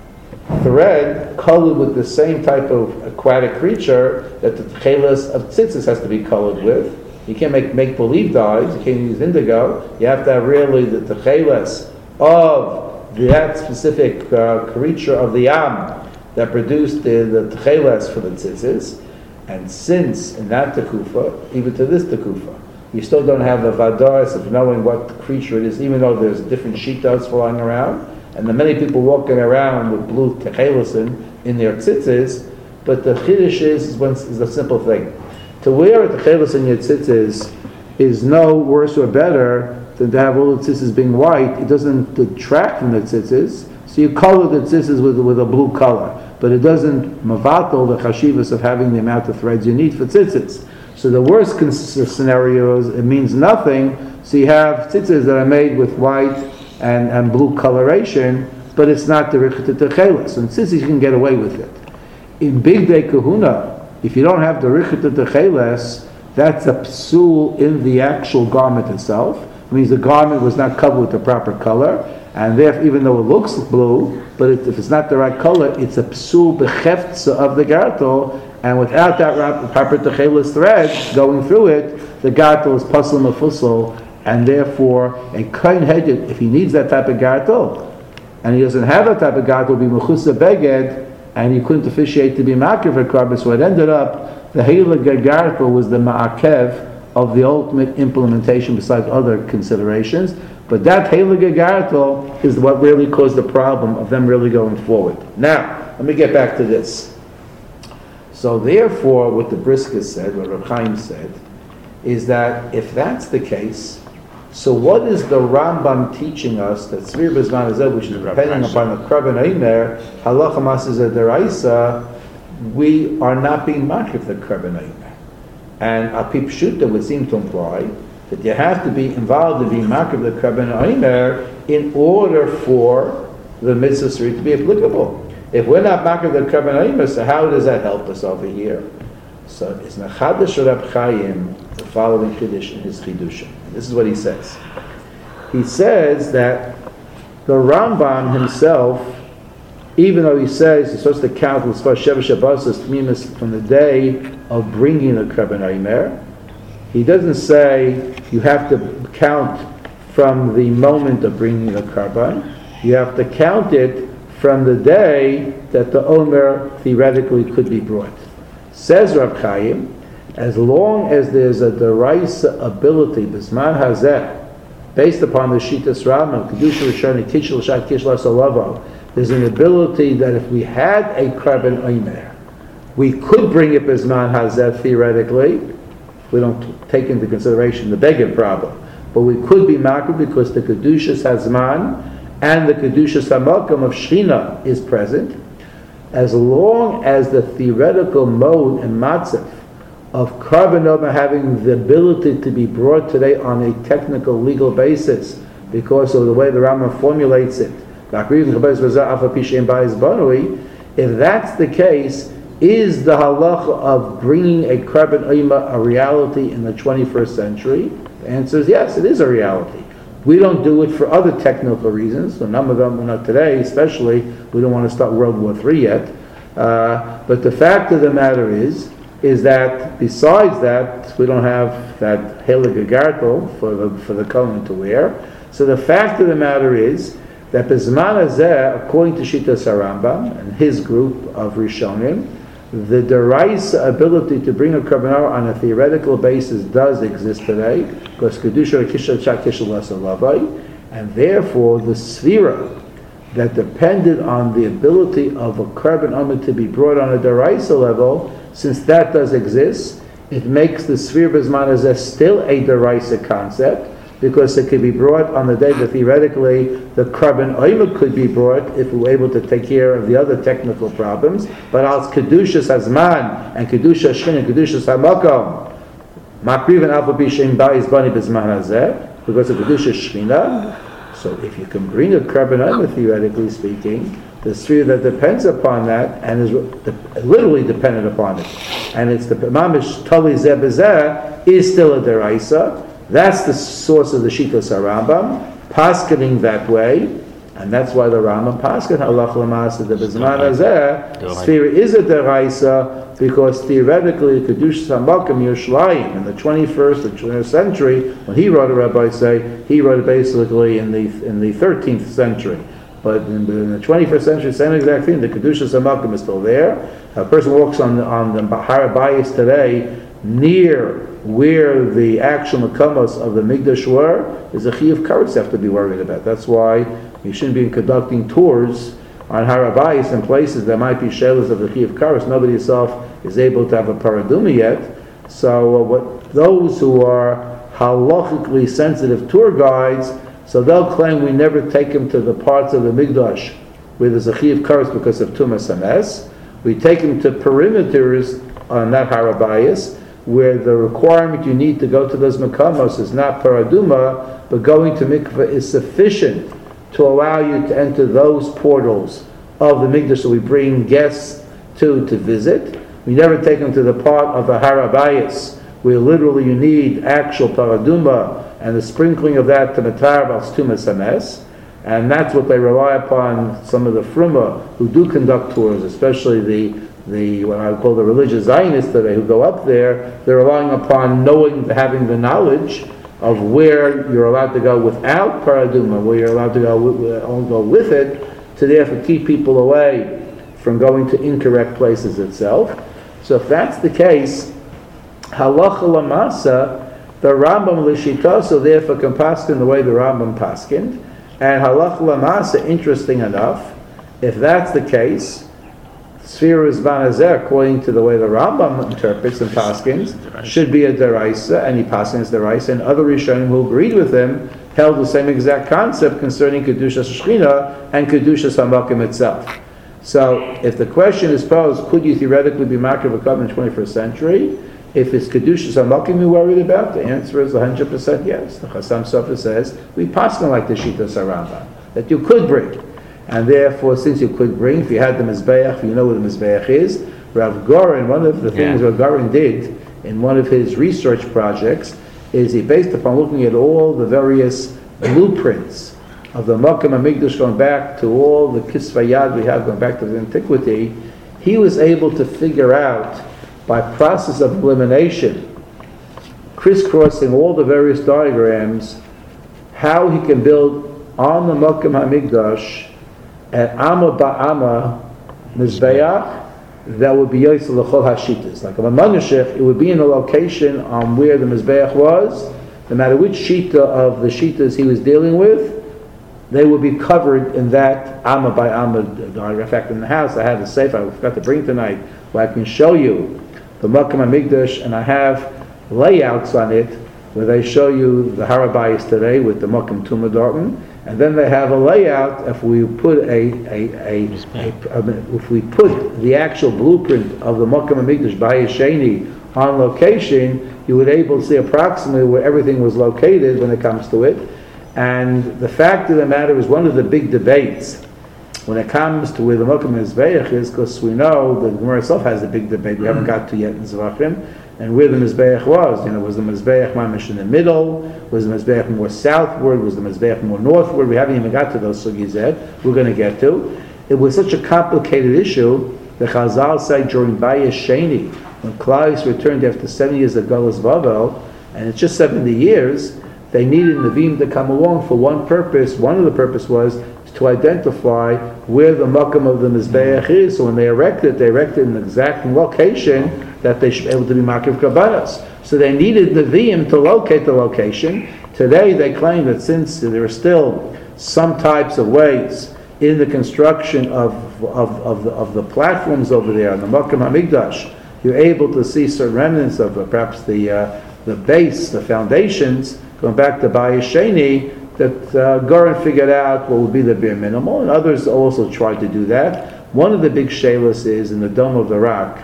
thread colored with the same type of aquatic creature that the techeles of tzitzis has to be colored with. You can't make believe dyes, you can't use indigo, you have to have really the techeles of that specific creature of the yam that produced the techeles for the tzitzis. And since in that tekufa, even to this tekufa, you still don't have the vadaris of knowing what creature it is, even though there's different shitas flying around, and the many people walking around with blue techeles in their tzitzis, but the chiddush is a simple thing. To wear a techeles in your tzitzis is no worse or better than to have all the tzitzis being white. It doesn't detract from the tzitzis, so you color the tzitzis with a blue color, but it doesn't mavatal the chashivas of having the amount of threads you need for tzitzis. So the worst scenario is it means nothing, so you have tzitzis that are made with white and blue coloration, but it's not the richat techeles. And tzitzis you can get away with it. In Big Day Kahuna, if you don't have the richat techeles, that's a psul in the actual garment itself. It means the garment was not covered with the proper color, and therefore, even though it looks blue, but if it's not the right color, it's a psul becheftza of the gartel, and without that proper techeles thread going through it, the gartel is pasal mefusal, and therefore a kohen hedyot, if he needs that type of gartel, and he doesn't have that type of gartel, will be mechusa beged, and he couldn't officiate to be ma'akev for carbon. So it ended up the heilig gartel was the ma'akev of the ultimate implementation, besides other considerations. But that heilig gartel is what really caused the problem of them really going forward. Now, let me get back to this. So therefore, what the Brisket said, what Reb Chaim said, is that if that's the case, so what is the Rambam teaching us that Tzvir B'zman Hazeh, which is depending upon the Kraben Aimer, Halacha Masizah Deraisa, we are not being makriv the Kraben Aimer. And Api Pshuta would seem to imply that you have to be involved in being makriv the Kraben Aimer in order for the mitzvah to be applicable. If we're not makriv the Kraben Aimer, so how does that help us over here? So it's Mechadash Reb Chaim, the following Chiddush in his Chidushim. This is what he says. He says that the Rambam himself, even though he says he's supposed to count as far as Sheva Shabbos Tmimis from the day of bringing the Kraben Aimer, he doesn't say you have to count from the moment of bringing the Karban. You have to count it from the day that the Omer theoretically could be brought. Says Reb Chaim, as long as there's a deraisa ability, B'zman Hazeh, based upon the Shitas Rambam, Kedusha Rishoni, Kishel Shat Kishla Salavo, there's an ability that if we had a Karban Omer, we could bring it Bizman Hazeh theoretically. We don't take into consideration the Beged problem. But we could be Makar because the Kedushas Hazman and the Kedushas HaMakom of Shechina is present. As long as the theoretical mode and matzav of Karban Omer having the ability to be brought today on a technical legal basis because of the way the Rambam formulates it, if that's the case, is the halacha of bringing a Karban Omer a reality in the 21st century? The answer is yes, it is a reality. We don't do it for other technical reasons. A number of them are not today, especially. We don't want to start World War III yet. But the fact of the matter is that besides that, we don't have that Heilige Gartel for the Kohen to wear. So the fact of the matter is that Bizman Hazeh, according to Shitas Rambam and his group of Rishonim, the deraisa ability to bring a Karban Omer on a theoretical basis does exist today, because Kedusha Kisha Shakishal Lavai, and therefore the Sfira that depended on the ability of a Karban Omer to be brought on a deraisa level, since that does exist, it makes the Sfira Bizman Hazeh still a deraisa concept, because it could be brought on the day that theoretically the Karban Omer could be brought if we were able to take care of the other technical problems. But als Kedushas Hazman and Kedushas Shechina and Kedushas HaMakom, Makrivan Alpha B'Shem Ba'is Bani Bizman Hazeh, because of Kedushas Shechina. So if you can bring a Karban Omer, theoretically speaking, the sphere that depends upon that and is literally dependent upon it, and it's the Mamish Tali Zeh B'Zeh, is still a deraisa. That's the source of the Shitas Rambam, paskening that way, and that's why the Rambam pasken halach l'maaseh the Bizman Hazeh sphere is a deraisa, because theoretically Kedushas HaMakom Yerushalayim in the 21st or 20th century, when he wrote it, Rabbi say he wrote it basically in the 13th century. But in the 21st century, same exact thing. The Kedushas HaMakom is still there. A person walks on the Har Bayis today near where the actual Makamos of the Mikdash were, is a Chiyuv Karetz have to be worried about. That's why you shouldn't be conducting tours on Har Bayis in places that might be shelas of the Chiyuv Karetz. Nobody yourself is able to have a paraduma yet. So what those who are halachically sensitive tour guides, so they'll claim we never take them to the parts of the Mikdash where there's a Chiyuv Karetz because of Tumas Hames. We take them to perimeters on that Har Bayis, where the requirement you need to go to those makamos is not paraduma, but going to mikveh is sufficient to allow you to enter those portals of the mikdash that we bring guests to visit. We never take them to the part of the Har Bayis where literally you need actual paraduma and the sprinkling of that to matar b'al tumas hames, and that's what they rely upon. Some of the fruma who do conduct tours, especially the what I would call the religious Zionists today who go up there, they're relying upon having the knowledge of where you're allowed to go without paraduma, where you're allowed to go with it, to therefore keep people away from going to incorrect places itself. So if that's the case, halacha l'masa, the Rambam l'shitaso therefore can paskin the way the Rambam paskined, and halacha l'masa, interesting enough, if that's the case, Sfira Bizman Hazeh, according to the way the Rambam interprets and paskins, should be a deraisa, and he paskins deraisa, and other Rishonim who agreed with him held the same exact concept concerning Kedushas Shechina and Kedushas HaMakom itself. So, if the question is posed, could you theoretically be Makar V'Kav in the 21st century? If it's Kedushas HaMakom you're worried about, the answer is 100% yes. The Chassam Sofer says, we paskin like the Shitas Rambam, that you could bring. And therefore, since you could bring, if you had the Mizbeach, you know what the Mizbeach is. Rav Goren, one of the things Rav Goren did in one of his research projects is he based upon looking at all the various blueprints of the Makom HaMikdash going back to all the Kisvei Yad we have going back to the antiquity, he was able to figure out by process of elimination, crisscrossing all the various diagrams, how he can build on the Makom HaMikdash an Amma Ba'ama Mizbeach that would be Yosel L'chol Hashitas. Like a Manushech, it would be in a location on where the Mizbeach was, no matter which shita of the shitas he was dealing with, they would be covered in that amma by amma. In fact, in the house I have a safe I forgot to bring tonight, where I can show you the Makom HaMikdash, and I have layouts on it where they show you the Harabayas today with the Makom Tumah Dorton, and then they have a layout. If we put if we put the actual blueprint of the Makom HaMikdash Bayis Sheni on location, you would able to see approximately where everything was located when it comes to it. And the fact of the matter is, one of the big debates when it comes to where the Makom Mizbeach is, because we know the Gemara itself has a big debate we haven't got to yet in Zvachim, and where the Mizbeach was. Was the Mizbeach mamish in the middle? Was the Mizbeach more southward? Was the Mizbeach more northward? We haven't even got to those sugis yet. We're going to get to. It was such a complicated issue that Chazal say during Bayis Sheni, when Klal returned after 7 years of Galus Bavel, and it's just 70 years, they needed Nevi'im to come along for one purpose. One of the purpose was to identify where the Makom of the Mizbeach is. So when they erected in an exact location that they should be able to be Makiv Kabbalas. So they needed Nevi'im to locate the location. Today they claim that since there are still some types of ways in the construction of the platforms over there on the Makom HaMikdash, you're able to see certain remnants of perhaps the base, the foundations, going back to Bayis Sheni, that Goren figured out what would be the bare minimal, and others also tried to do that. One of the big shalos is in the Dome of the Rock.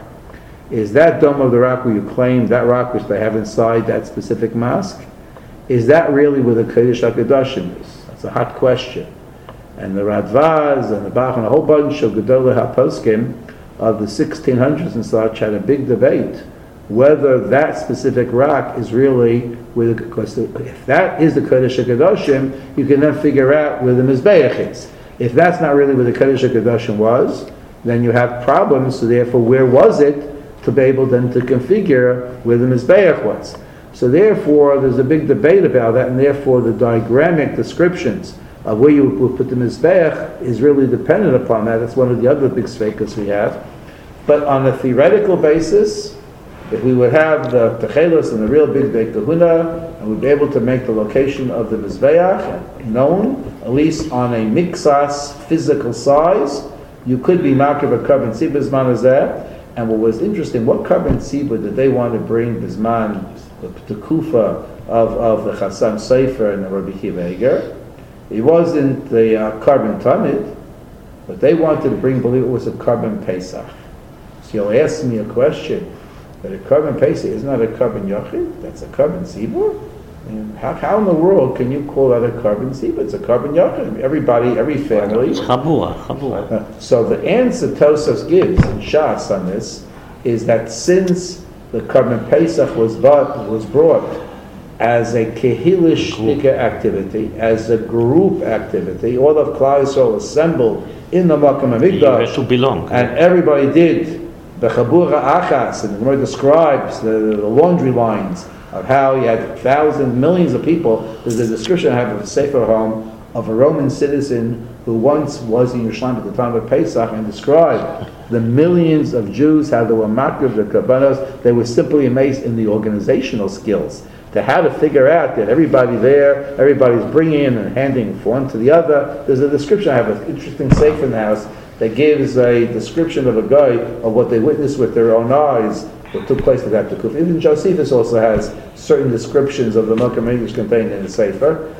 Is that Dome of the Rock where you claim that rock which they have inside that specific mosque, is that really where the Kodesh HaKadoshim is? That's a hot question. And the Radvaz and the Bach and a whole bunch of Gedolei HaPoskim of the 1600s and such had a big debate whether that specific rock is really where because if that is the Kodesh HaKadoshim, you can then figure out where the Mizbeach is. If that's not really where the Kodesh HaKadoshim was, then you have problems, so therefore where was it to be able then to configure where the Mizbeach was. So therefore there's a big debate about that, and therefore the diagrammic descriptions of where you would put the Mizbeach is really dependent upon that. That's one of the other big sveikas we have. But on a theoretical basis, if we would have the Techelos and the real big Beit Kahuna, and we'd be able to make the location of the Mizbeach known, at least on a mixas physical size, you could be Makiv a Karban Tzibah Zman Hazeh. And what was interesting, what Karban Tzibah did they want to bring Bizman, the Kufa of the Chasam Sofer and the Rabbi Akiva Eiger? It wasn't the Karban Tamid, but they wanted to bring, believe it was a Karban Pesach. So you'll ask me a question. But a Karban Pesach is not a Karban Yachid, that's a Karban Tzibur? I mean, how in the world can you call that a Karban Tzibur? It's a Karban Yachid. Everybody, every family. It's Chabua. So the answer Tosafos gives in Shas on this is that since the Karban Pesach was brought as a Kehilish activity, as a group activity, all of Klal Yisrael assembled in the Makom HaMikdash, to belong, and everybody did the Chabura Achas, and the Gemara describes the laundry lines of how you had thousands, millions of people. There's a description I have of a Sefer home of a Roman citizen who once was in Yerushalayim at the time of Pesach and described the millions of Jews, how they were makriv the Kabbanos. They were simply amazed in the organizational skills to how to figure out that everybody there, everybody's bringing in and handing from one to the other. There's a description, I have an interesting Sefer in the house that gives a description of a guy of what they witnessed with their own eyes, what took place at that Kuf. Even Josephus also has certain descriptions of the Makom HaMikdash contained in the Sefer.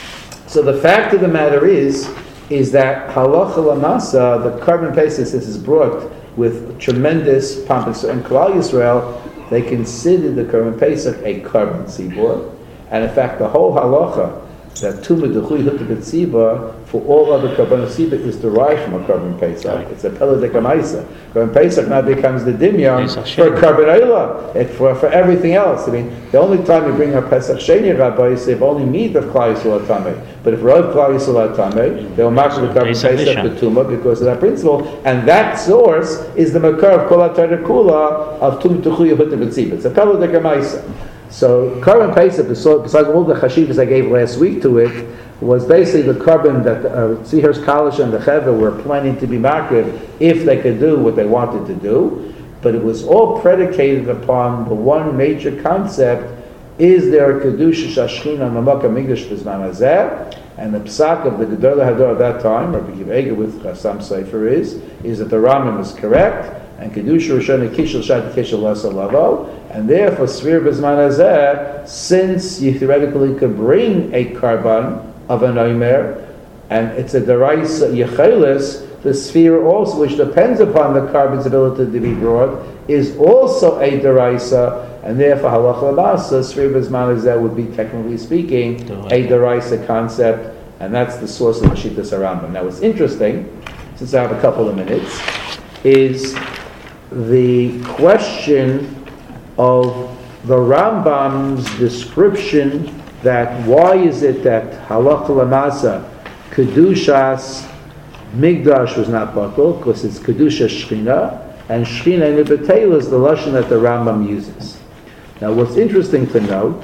So the fact of the matter is that halacha lamasa, the Karban Pesach, this is brought with tremendous pomp and Klal Yisrael, they consider the Karban Pesach a Karban Tzibur, and in fact the whole halacha that Tumah D'Chui Hutta B'Tzibah for all other Karban Tzibah is derived from a Karban Pesach. It's a Pele Dekamaisa. Karban Pesach now becomes the Dimyon for Karban Eilah, for everything else. I mean, the only time you bring a Pesach Sheni Rabbi is if only meat of Klal Yisrael Tameh. But if Rav Klal Yisrael Tameh, they'll mark the Karban Pesach the Tumah because of that principle. And that source is the Makar of Kol HaTorah Kula of Tumah D'Chui Hutta B'Tzibah. It's a Pele Dekamaisa. So Karban Pesach, besides all the chashivas I gave last week to it, was basically the Karban that Tzihir's Kalish and the Cheva were planning to be makriv if they could do what they wanted to do. But it was all predicated upon the one major concept is there a kedusha shashchina mamaka migdash b'zman hazeh? And the psak of the Gedolei Hador at that time, Rabbi Akiva with Chassam Sefer is that the Rambam is correct, and kedusha rishona kishel shad kishel lasa lavo, and therefore svir b'zman hazeh, since you theoretically could bring a karban of an omer, and it's a deraisa yechelis, the sphere also, which depends upon the carbon's ability to be brought, is also a deraisa, and therefore halacha l'masa, sphere b'zman hazeh would be, technically speaking, a deraisa concept, and that's the source of the Shittas HaRambam. Now what's interesting, since I have a couple of minutes, is the question of the Rambam's description that why is it that halacha l'masa, kedushas Migdash was not batal because it's kedusha shchina, and shchina in Betel is the lashon that the Rambam uses. Now, what's interesting to note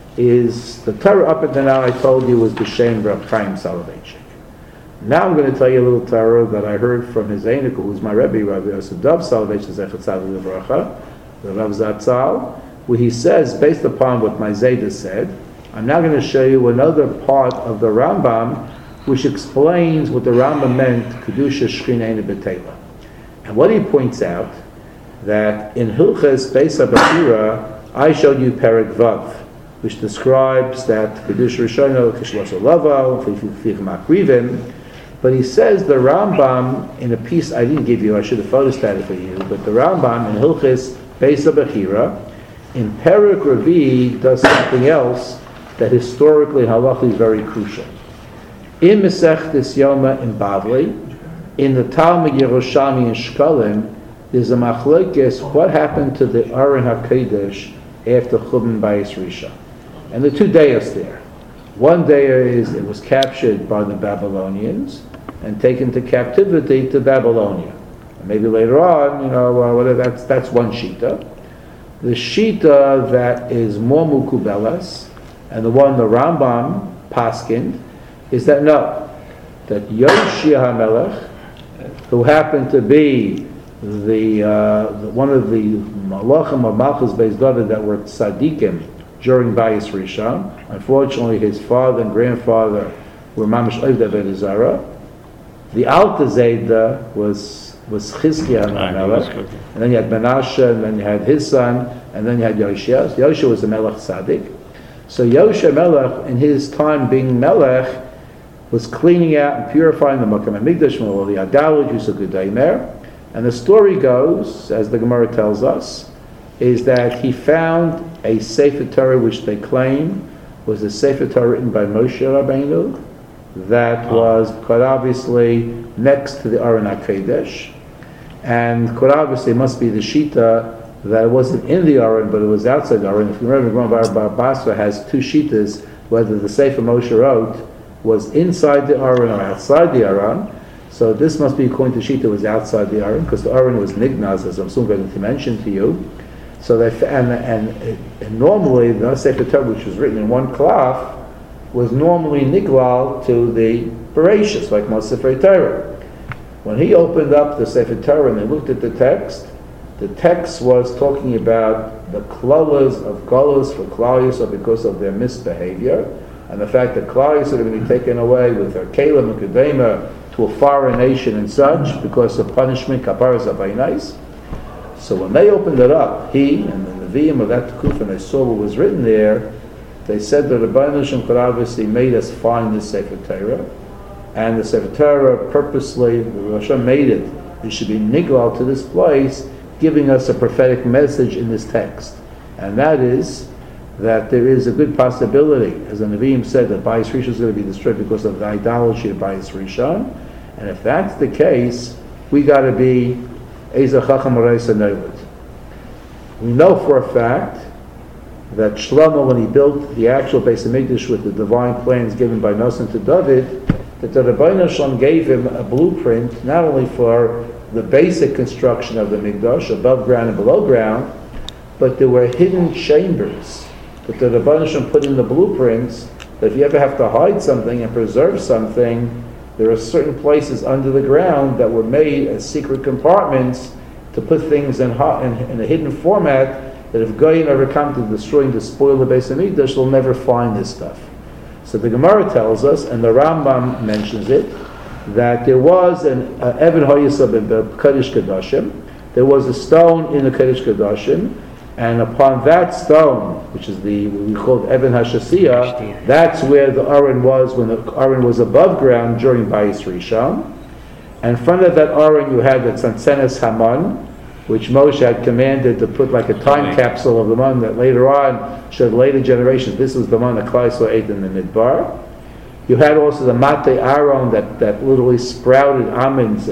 is the Torah up until now I told you was b'shem Reb Chaim Soloveitchik. Now I'm going to tell you a little Torah that I heard from his Einik, who's my Rebbe, Rabbi Yosef Dov Soloveitchik Zechat Tzaddik Livracha, the Rav Zatzal, where he says, based upon what my Zayda said, I'm now going to show you another part of the Rambam which explains what the Rambam meant, Kedusha Shechina Ein B'Teila. And what he points out, that in Hilches Beis HaBechira, I showed you Perek Vav, which describes that Kedusha Rishona, Kishlos Olavo, Fich Makrivim, but he says the Rambam, in a piece I didn't give you, I should have photostated for you, but the Rambam in Hilches Beis HaBechira, in Perek Ravi, does something else that historically and halachically is very crucial. In Masechtas Yoma in Bavli, in the Talmud Yerushalmi in Shkalim, there's a machlokes what happened to the Aron HaKodesh after Churban Bayis Rishon. And the two dayas there. One day is it was captured by the Babylonians and taken to captivity to Babylonia. And maybe later on, whatever, that's one shita. The shita that is more mukubelas, and the one the Rambam paskind, is that no, that Yoshia HaMelech, who happened to be the one of the Malachim of Malchus Beis David that were tzaddikim during Bayis Rishon, unfortunately his father and grandfather were Mamish Ovdei Avodah Zarah. The Alta Zayda was Chizkiah HaMelech, and then you had Menashe, and then you had his son, and then you had Yoshia. So Yoshia was the Melech tzaddik. So Yoshia Melech, in his time being Melech, was cleaning out and purifying the Makam HaMikdash from all the idolatry, and the story goes, as the Gemara tells us, is that he found a Sefer Torah which they claim was a Sefer Torah written by Moshe Rabbeinu that was quite obviously next to the Aron HaKodesh, and quite obviously it must be the Shita that it wasn't in the Aron but it was outside the Aron. If you remember, Gemara Bar Basra has two Shitas, whether the Sefer Moshe wrote was inside the Aron or outside the Aron. So this must be according to Shita was outside the Aron, because the Aron was Nignaz, as I'm soon going to mention to you. So they and normally the Sefer Torah, which was written in one cloth, was normally niglal to the Bereshis, like most Sefer Torah. When he opened up the Sefer Torah and they looked at the text was talking about the klalas of Galus for Klal Yisrael because of their misbehavior, and the fact that Klal Yisrael are going to be taken away with their Kalim and Kedema to a foreign nation and such because of punishment, kaparas abayinais. So when they opened it up, he and the Nevi'im of that Kuf, and they saw what was written there, they said that the Rebbeinu Shem could obviously made us find this Sefer Torah, and the Sefer Torah purposely, the Rosh Hashanah made it should be niglal to this place, giving us a prophetic message in this text. And that is that there is a good possibility, as the Nevi'im said, that Bayis Rishon is going to be destroyed because of the idolatry of Bayis Rishon. And if that's the case, we got to be Eza Chacham Reisa Neuvet. We know for a fact that Shlomo, when he built the actual Beis HaMikdash with the divine plans given by Nosson to David, that the Rebbeinu Shalom gave him a blueprint not only for the basic construction of the Mikdash, above ground and below ground, but there were hidden chambers that the Rebbeinu Shalom put in the blueprints, that if you ever have to hide something and preserve something, there are certain places under the ground that were made as secret compartments to put things in a hidden format that if Goyim ever come to destroy and spoil the Beis Hamikdash, they'll never find this stuff. So the Gemara tells us, and the Rambam mentions it, that there was an Eben Hayisab in the Kodesh Kodashim. There was a stone in the Kodesh Kodashim, and upon that stone, which is what we call Eben Hashasiyah, that's where the Aron was when the Aron was above ground during Bayis Rishon. And in front of that Aron you had the Tzantzenes Haman, which Moshe had commanded to put like a time capsule of the man that later on showed later generations. This was the man that Klal Yisrael ate in the Midbar. You had also the Mate Aaron that literally sprouted almonds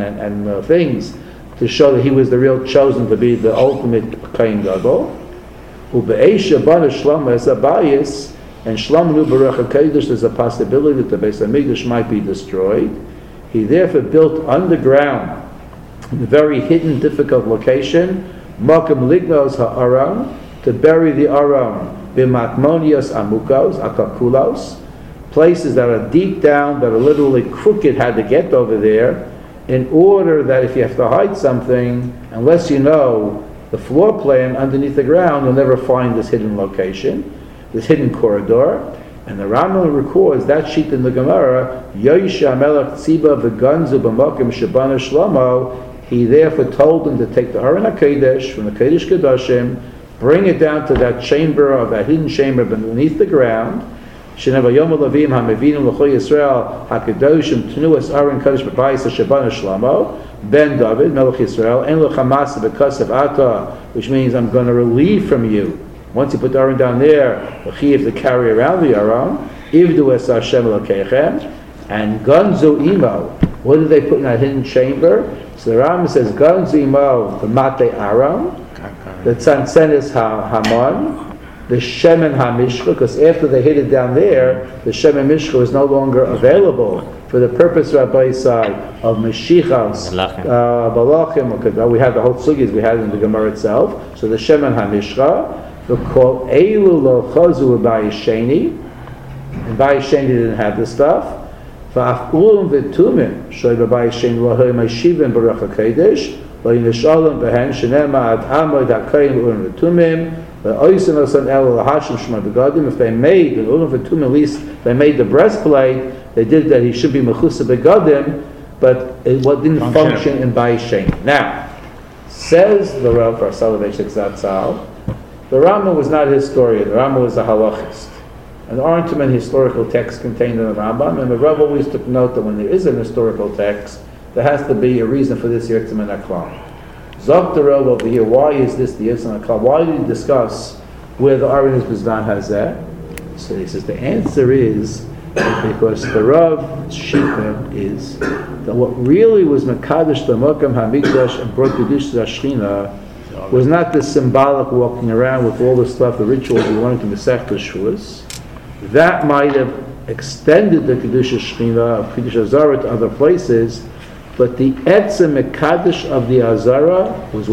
and things to show that he was the real chosen to be the ultimate Kohen Gadol. Ube'esha bana Shlomo as a bias, and Shlomo knew Baruch HaKodesh there's a possibility that the Beis Hamikdash might be destroyed. He therefore built underground, in a very hidden, difficult location, Makom Lignos HaAram, to bury the Aram, B'matmonios Amukos, Akakulos, places that are deep down, that are literally crooked, had to get over there, in order that if you have to hide something, unless you know the floor plan underneath the ground, you'll never find this hidden location, this hidden corridor. And the Rambam records that sheet in the Gemara, Yoisha Melech Tziba v'Ganzu b'Makom Shabana Shlomo. He therefore told them to take the Aron HaKodesh from the Kodesh Kodashim, bring it down to that chamber, of that hidden chamber beneath the ground. Sheneva Yom Lavim HaMevinim L'Chol Yisrael HaKadoshim Tnuas Aron Kodesh B'Bayis HaShabana Shlomo Ben David Melech Yisrael En L'Chamas B'Kasev Ata, which means I'm going to relieve from you. Once you put the Aron down there, the Chiv to carry around the Aron, Ivdu Es Hashem L'Keichem, and Gonzo Imo. What did they put in that hidden chamber? So the Rambam says, Gonzo Imo, the Mate Aron, the Tzantzenes Haman, the Shemen HaMishcha, because after they hid it down there, the Shemen Mishcha was no longer available for the purpose, Rabbi Isai, of Meshichas, Balachim. We have the whole sugis we had in the Gemara itself. So the Shemen HaMishcha, the Kol Eilu Lo Chazu Bayisheni, and Bayisheni didn't have this stuff. Va'afulim v'tumim shoy Bayisheni Lo Hoy Mashivim Baruch HaKodesh Lo Yinashalom Behen Shenema Ad Amod HaKoyin Urim v'tumim. If they made the Ulam V'tum, at least they made the breastplate, they did that he should be Mechusa Begadim, but it didn't function in Bayishen. Now, says the Rav Soloveitchik Zatzal, the Rambam was not a historian, the Rambam was a halachist. And there aren't too many historical texts contained in the Rambam, and the Rav always took note that when there is an historical text, there has to be a reason for this Yirtzim and Aklam. Zok the Rav over here, why is this the Yirtzim and Aklam? Why did he discuss where the Aron is Bizvan Hazeh? So he says the answer is because the Rav's shita is that what really was Mekadosh the Makom HaMikdash and brought Kedush to the Shechina was not the symbolic walking around with all the stuff, the rituals we learned in the Masechta Shavuos. That might have extended the Kedusha Shechina of Kedusha Azara to other places, but the Etzem Mekadosh of the Azara was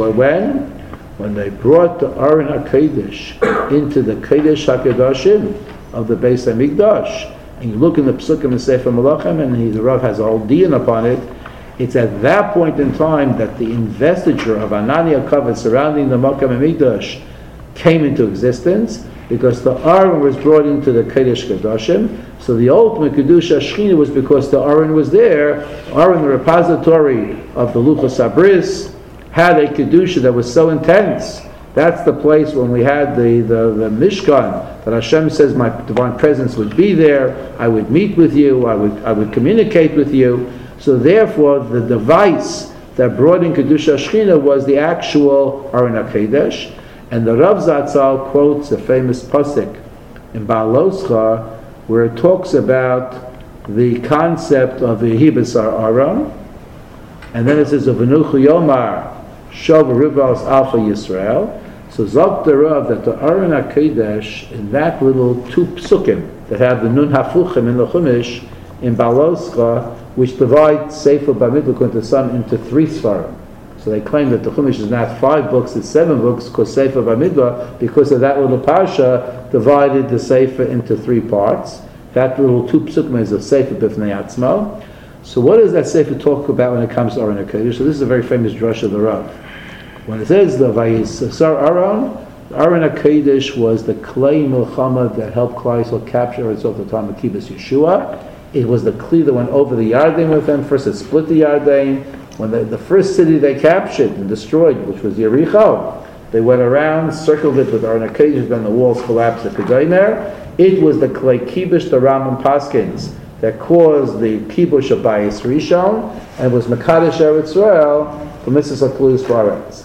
when they brought the Aron HaKodesh into the Kodesh HaKodashim of the Beis HaMikdash. And you look in the Psukim and Sefer Malachim, and the Rav has a whole diyan upon it. It's at that point in time that the investiture of Anania Kavod surrounding the Makom HaMikdash came into existence, because the Aron was brought into the Kodesh Kodashim. So the ultimate Kedusha Shechina was because the Aron was there. Aron, the repository of the Luchos HaBris, had a Kedusha that was so intense. That's the place when we had the Mishkan, that Hashem says my divine presence would be there, I would meet with you, I would communicate with you. So therefore, the device that brought in Kedusha Shechina was the actual Aron HaKodesh. And the Rav Zatzal quotes a famous pasuk in Baal Oscha, where it talks about the concept of the Hibasar Aron, and then it says, V'nuchu Yomar Shov Rivals Alpha Yisrael. So Zok the Rav that the Aron HaKodesh, in that little two psukim that have the Nun Hafuchim in the Chumash in Baal Oscha, which divide Sefer Bamidbar into some into three svarim. So they claim that the Chumash is not 5 books, it's 7 books, because Sefer Bamidbar, because of that little parsha, divided the Sefer into 3 parts. That little two psukim is a Sefer B'fnei Atzmo. So what does that Sefer talk about when it comes to Aron HaKodesh? So this is a very famous drush of the Rav. When it says the Vayisar Aron, The Aron HaKodesh was the clay milchama that helped Klal Yisrael capture itself at the time of Kibbutz Yeshua. It was the Kli that went over the Yarden with them. First it split the Yarden. When the first city they captured and destroyed, which was Yericho, they went around, circled it with Aron HaKodesh, then the walls collapsed at Kedomer. It was the Klei Kibush, the Rambam Paskins, that caused the Kibush of Bayis Rishon, and was Mekadesh Eretz Yisrael for Mitzvah Klus Varetz.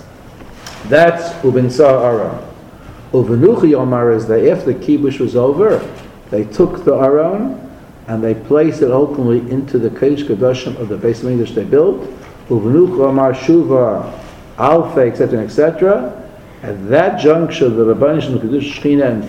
That's Ubinsa Aron. Uvenuchi Yomar is that if the Kibush was over, they took the Aron and they placed it ultimately into the Kodesh Kedoshim of the Beis Hamikdash they built. Uvenuchi Yomar Shuva, Alfei, etc. At that juncture, the Rabbanim Shalom Kedush Shechina and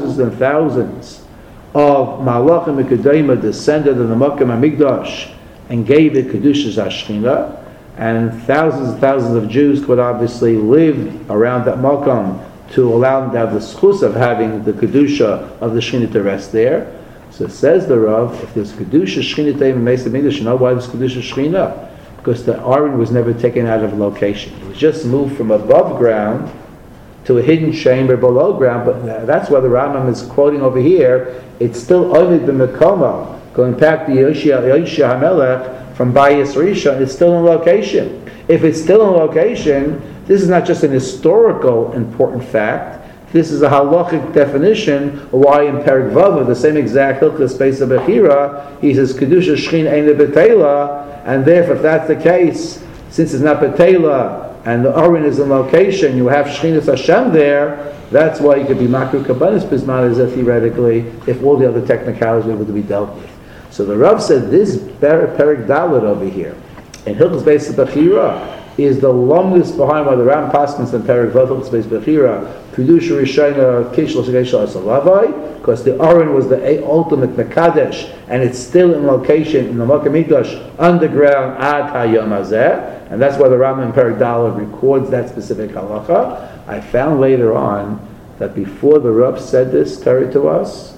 thousands of Malachim and Kedema descended in the Makom HaMikdash and gave it Kedushas HaShechina, and thousands of Jews could obviously live around that Makom to allow them to have the schus of having the Kedusha of the Shechina to rest there. So says the Rav, if there's Kedusha Shechina Teim and Beis Hamikdash, you know why there's Kedusha Shechina? Because the Aron was never taken out of location. It was just moved from above ground to a hidden chamber below ground, but that's why the Rambam is quoting over here. It's still only the Mekoma, going back to Yoshia HaMelech from Bayis Rishon, it's still in location. If it's still in location, this is not just an historical important fact, this is a halachic definition of why in Perek Vav, the same exact Hilchos Beis HaBechira, he says, Kedusha Shechin Ein Betela, and therefore if that's the case, since it's not Betela, and the Aron is in location, you have Shechinus Hashem there, that's why you could be Makru Kabbanis Bisman, theoretically, if all the other technicalities were able to be dealt with. So the Rav said this Perek Dalet over here, in Hilchos Beis HaBechira, is the longest behind why the Ram Paskins and Perek Vav Hilchos Beis HaBechira, Kedusha Rishayna Kishlo Shegeshal Asalavai, because the Aron was the ultimate Mekadesh, and it's still in location in the Makom HaMikdash underground Ad HaYom Hazeh. And that's why the Rambam in Perek Dalet records that specific halacha. I found later on that before the Rav said this story to us,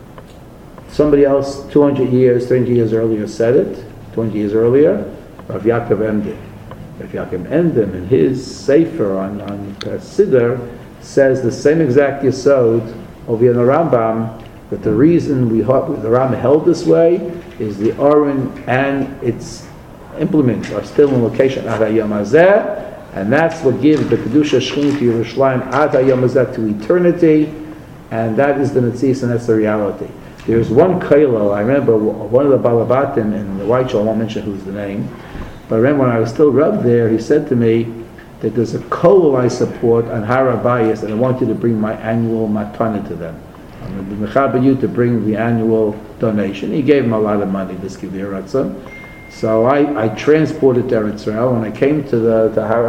somebody else 200 years, 300 years earlier said it, 200 years earlier, Rav Yaakov Emden. Rav Yaakov Emden in his Sefer on Siddur says the same exact Yesod over in the Rambam, that the reason the Rambam held this way is the Aron and its implements are still in location Ad HaYom Hazeh, and that's what gives the Kedusha Shechin to Yerushalayim Ad HaYom Hazeh to eternity, and that is the Metzias, and that's the reality. There's one Kailo, I remember one of the Balabatim in the White Shul, I won't mention who's the name, but I remember when I was still Rav there, he said to me that there's a Kailo I support on Har HaBayis, and I want you to bring my annual matana to them. I'm going to be mechaber you to bring the annual donation. He gave him a lot of money, this Kivir Ratzon. So I transported to Eretz Yisrael. When I came to the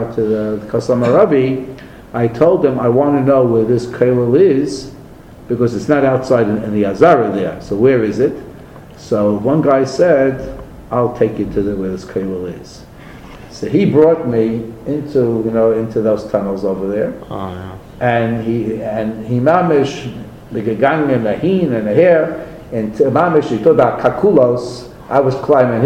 Kasam Arabi, I told them I want to know where this Kailul is, because it's not outside in the Azara there. So where is it? So one guy said, I'll take you to where this Kailul is. So he brought me into those tunnels over there. Oh, yeah. And he mamish the gegangen and the hin and the hair, and mamish he told about kakulos. I was climbing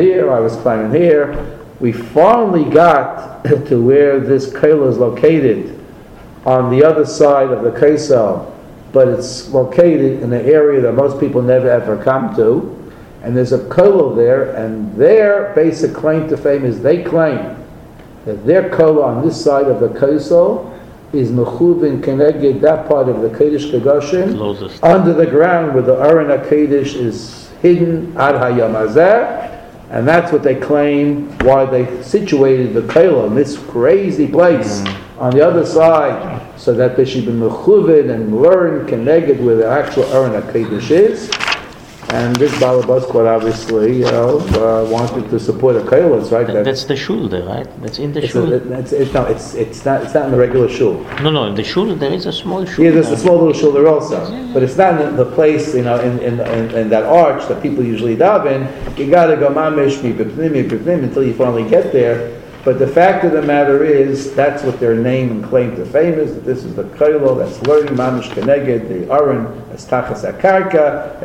here. We finally got to where this kaila is located on the other side of the Kaisel, but it's located in an area that most people never ever come to. And there's a kaila there, and their basic claim to fame is they claim that their kaila on this side of the Kaisel is mechuvin keneged, that part of the Kodesh Kedoshim, under the ground where the Aron HaKodesh is hidden Ad HaYom Hazeh, and that's what they claim why they situated the Kaila in this crazy place on the other side, so that they should be mechuvin and learn keneged where the actual Aron HaKodesh is. And this Balabas quite obviously, wanted to support a Kailas, right? That's the shul there, right? That's in the shul. It's not in the regular shul. No, in the shul there is a small shul. Yeah, there's a small little shul there also, but it's not in the place, in that arch that people usually daven. You got to go mamish until you finally get there. But the fact of the matter is, that's what their name and claim to fame is, that this is the Kailo that's learning Mamish Keneged, the Aron, as Tachas HaKarka,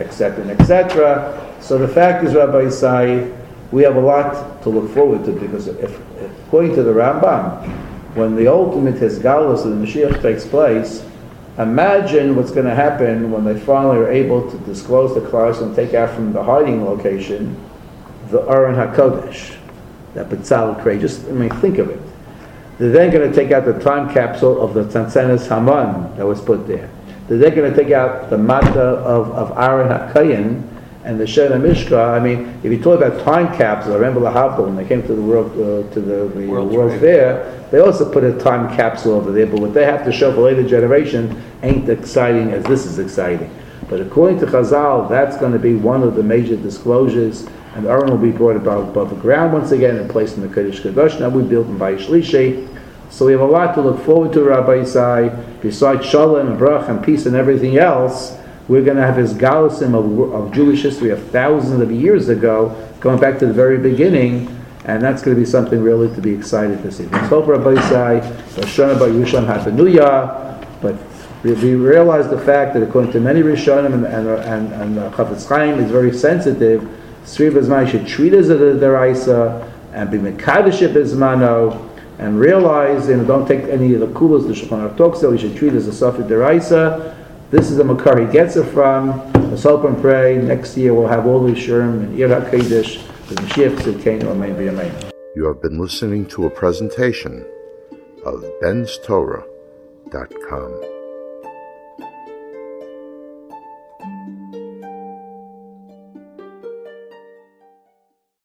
etc. So the fact is, Rabbi Yisai, we have a lot to look forward to, because if according to the Rambam, when the ultimate Hezgalus of the Mashiach takes place, Imagine what's going to happen when they finally are able to disclose the Klal and take out from the hiding location the Aron HaKodesh that Betzalel created. Think of it. They're then going to take out the time capsule of the Tzantzenes Haman that was put there. They're then going to take out the Mata of Aaron HaKayin and the Shena Mishka. If you talk about time capsule, I remember Lahavdil when they came to the world World Fair, they also put a time capsule over there, but what they have to show for later generation ain't exciting as this is exciting. But according to Chazal, that's going to be one of the major disclosures, and Aaron will be brought above the ground once again and placed in the Kodesh Kadosh. Now we built in Bayis Shlishi. So we have a lot to look forward to, Rabbi Isai. Besides Shalom and Brach and peace and everything else, we're going to have his Galusim of Jewish history of thousands of years ago, going back to the very beginning, and that's going to be something really to be excited to see. Let's hope, Rabbi Isai, Roshana Bar Yerushalayim Hatanuyah, but we realize the fact that according to many Rishonim and Chafetz Chaim is very sensitive. Sri Bezman should treat us as a deraisa and be mekadosh bezmano, and realize, don't take any of the kulos the Shulchan Aruch talks about. We should treat it as a safed deraisa. This is the makar he gets it from. Let's hope and pray. Next year we'll have all the Shurim and Ir HaKodesh, the Mashiach Tzidkeinu, Amen v'Amen. You have been listening to a presentation of benstorah.com.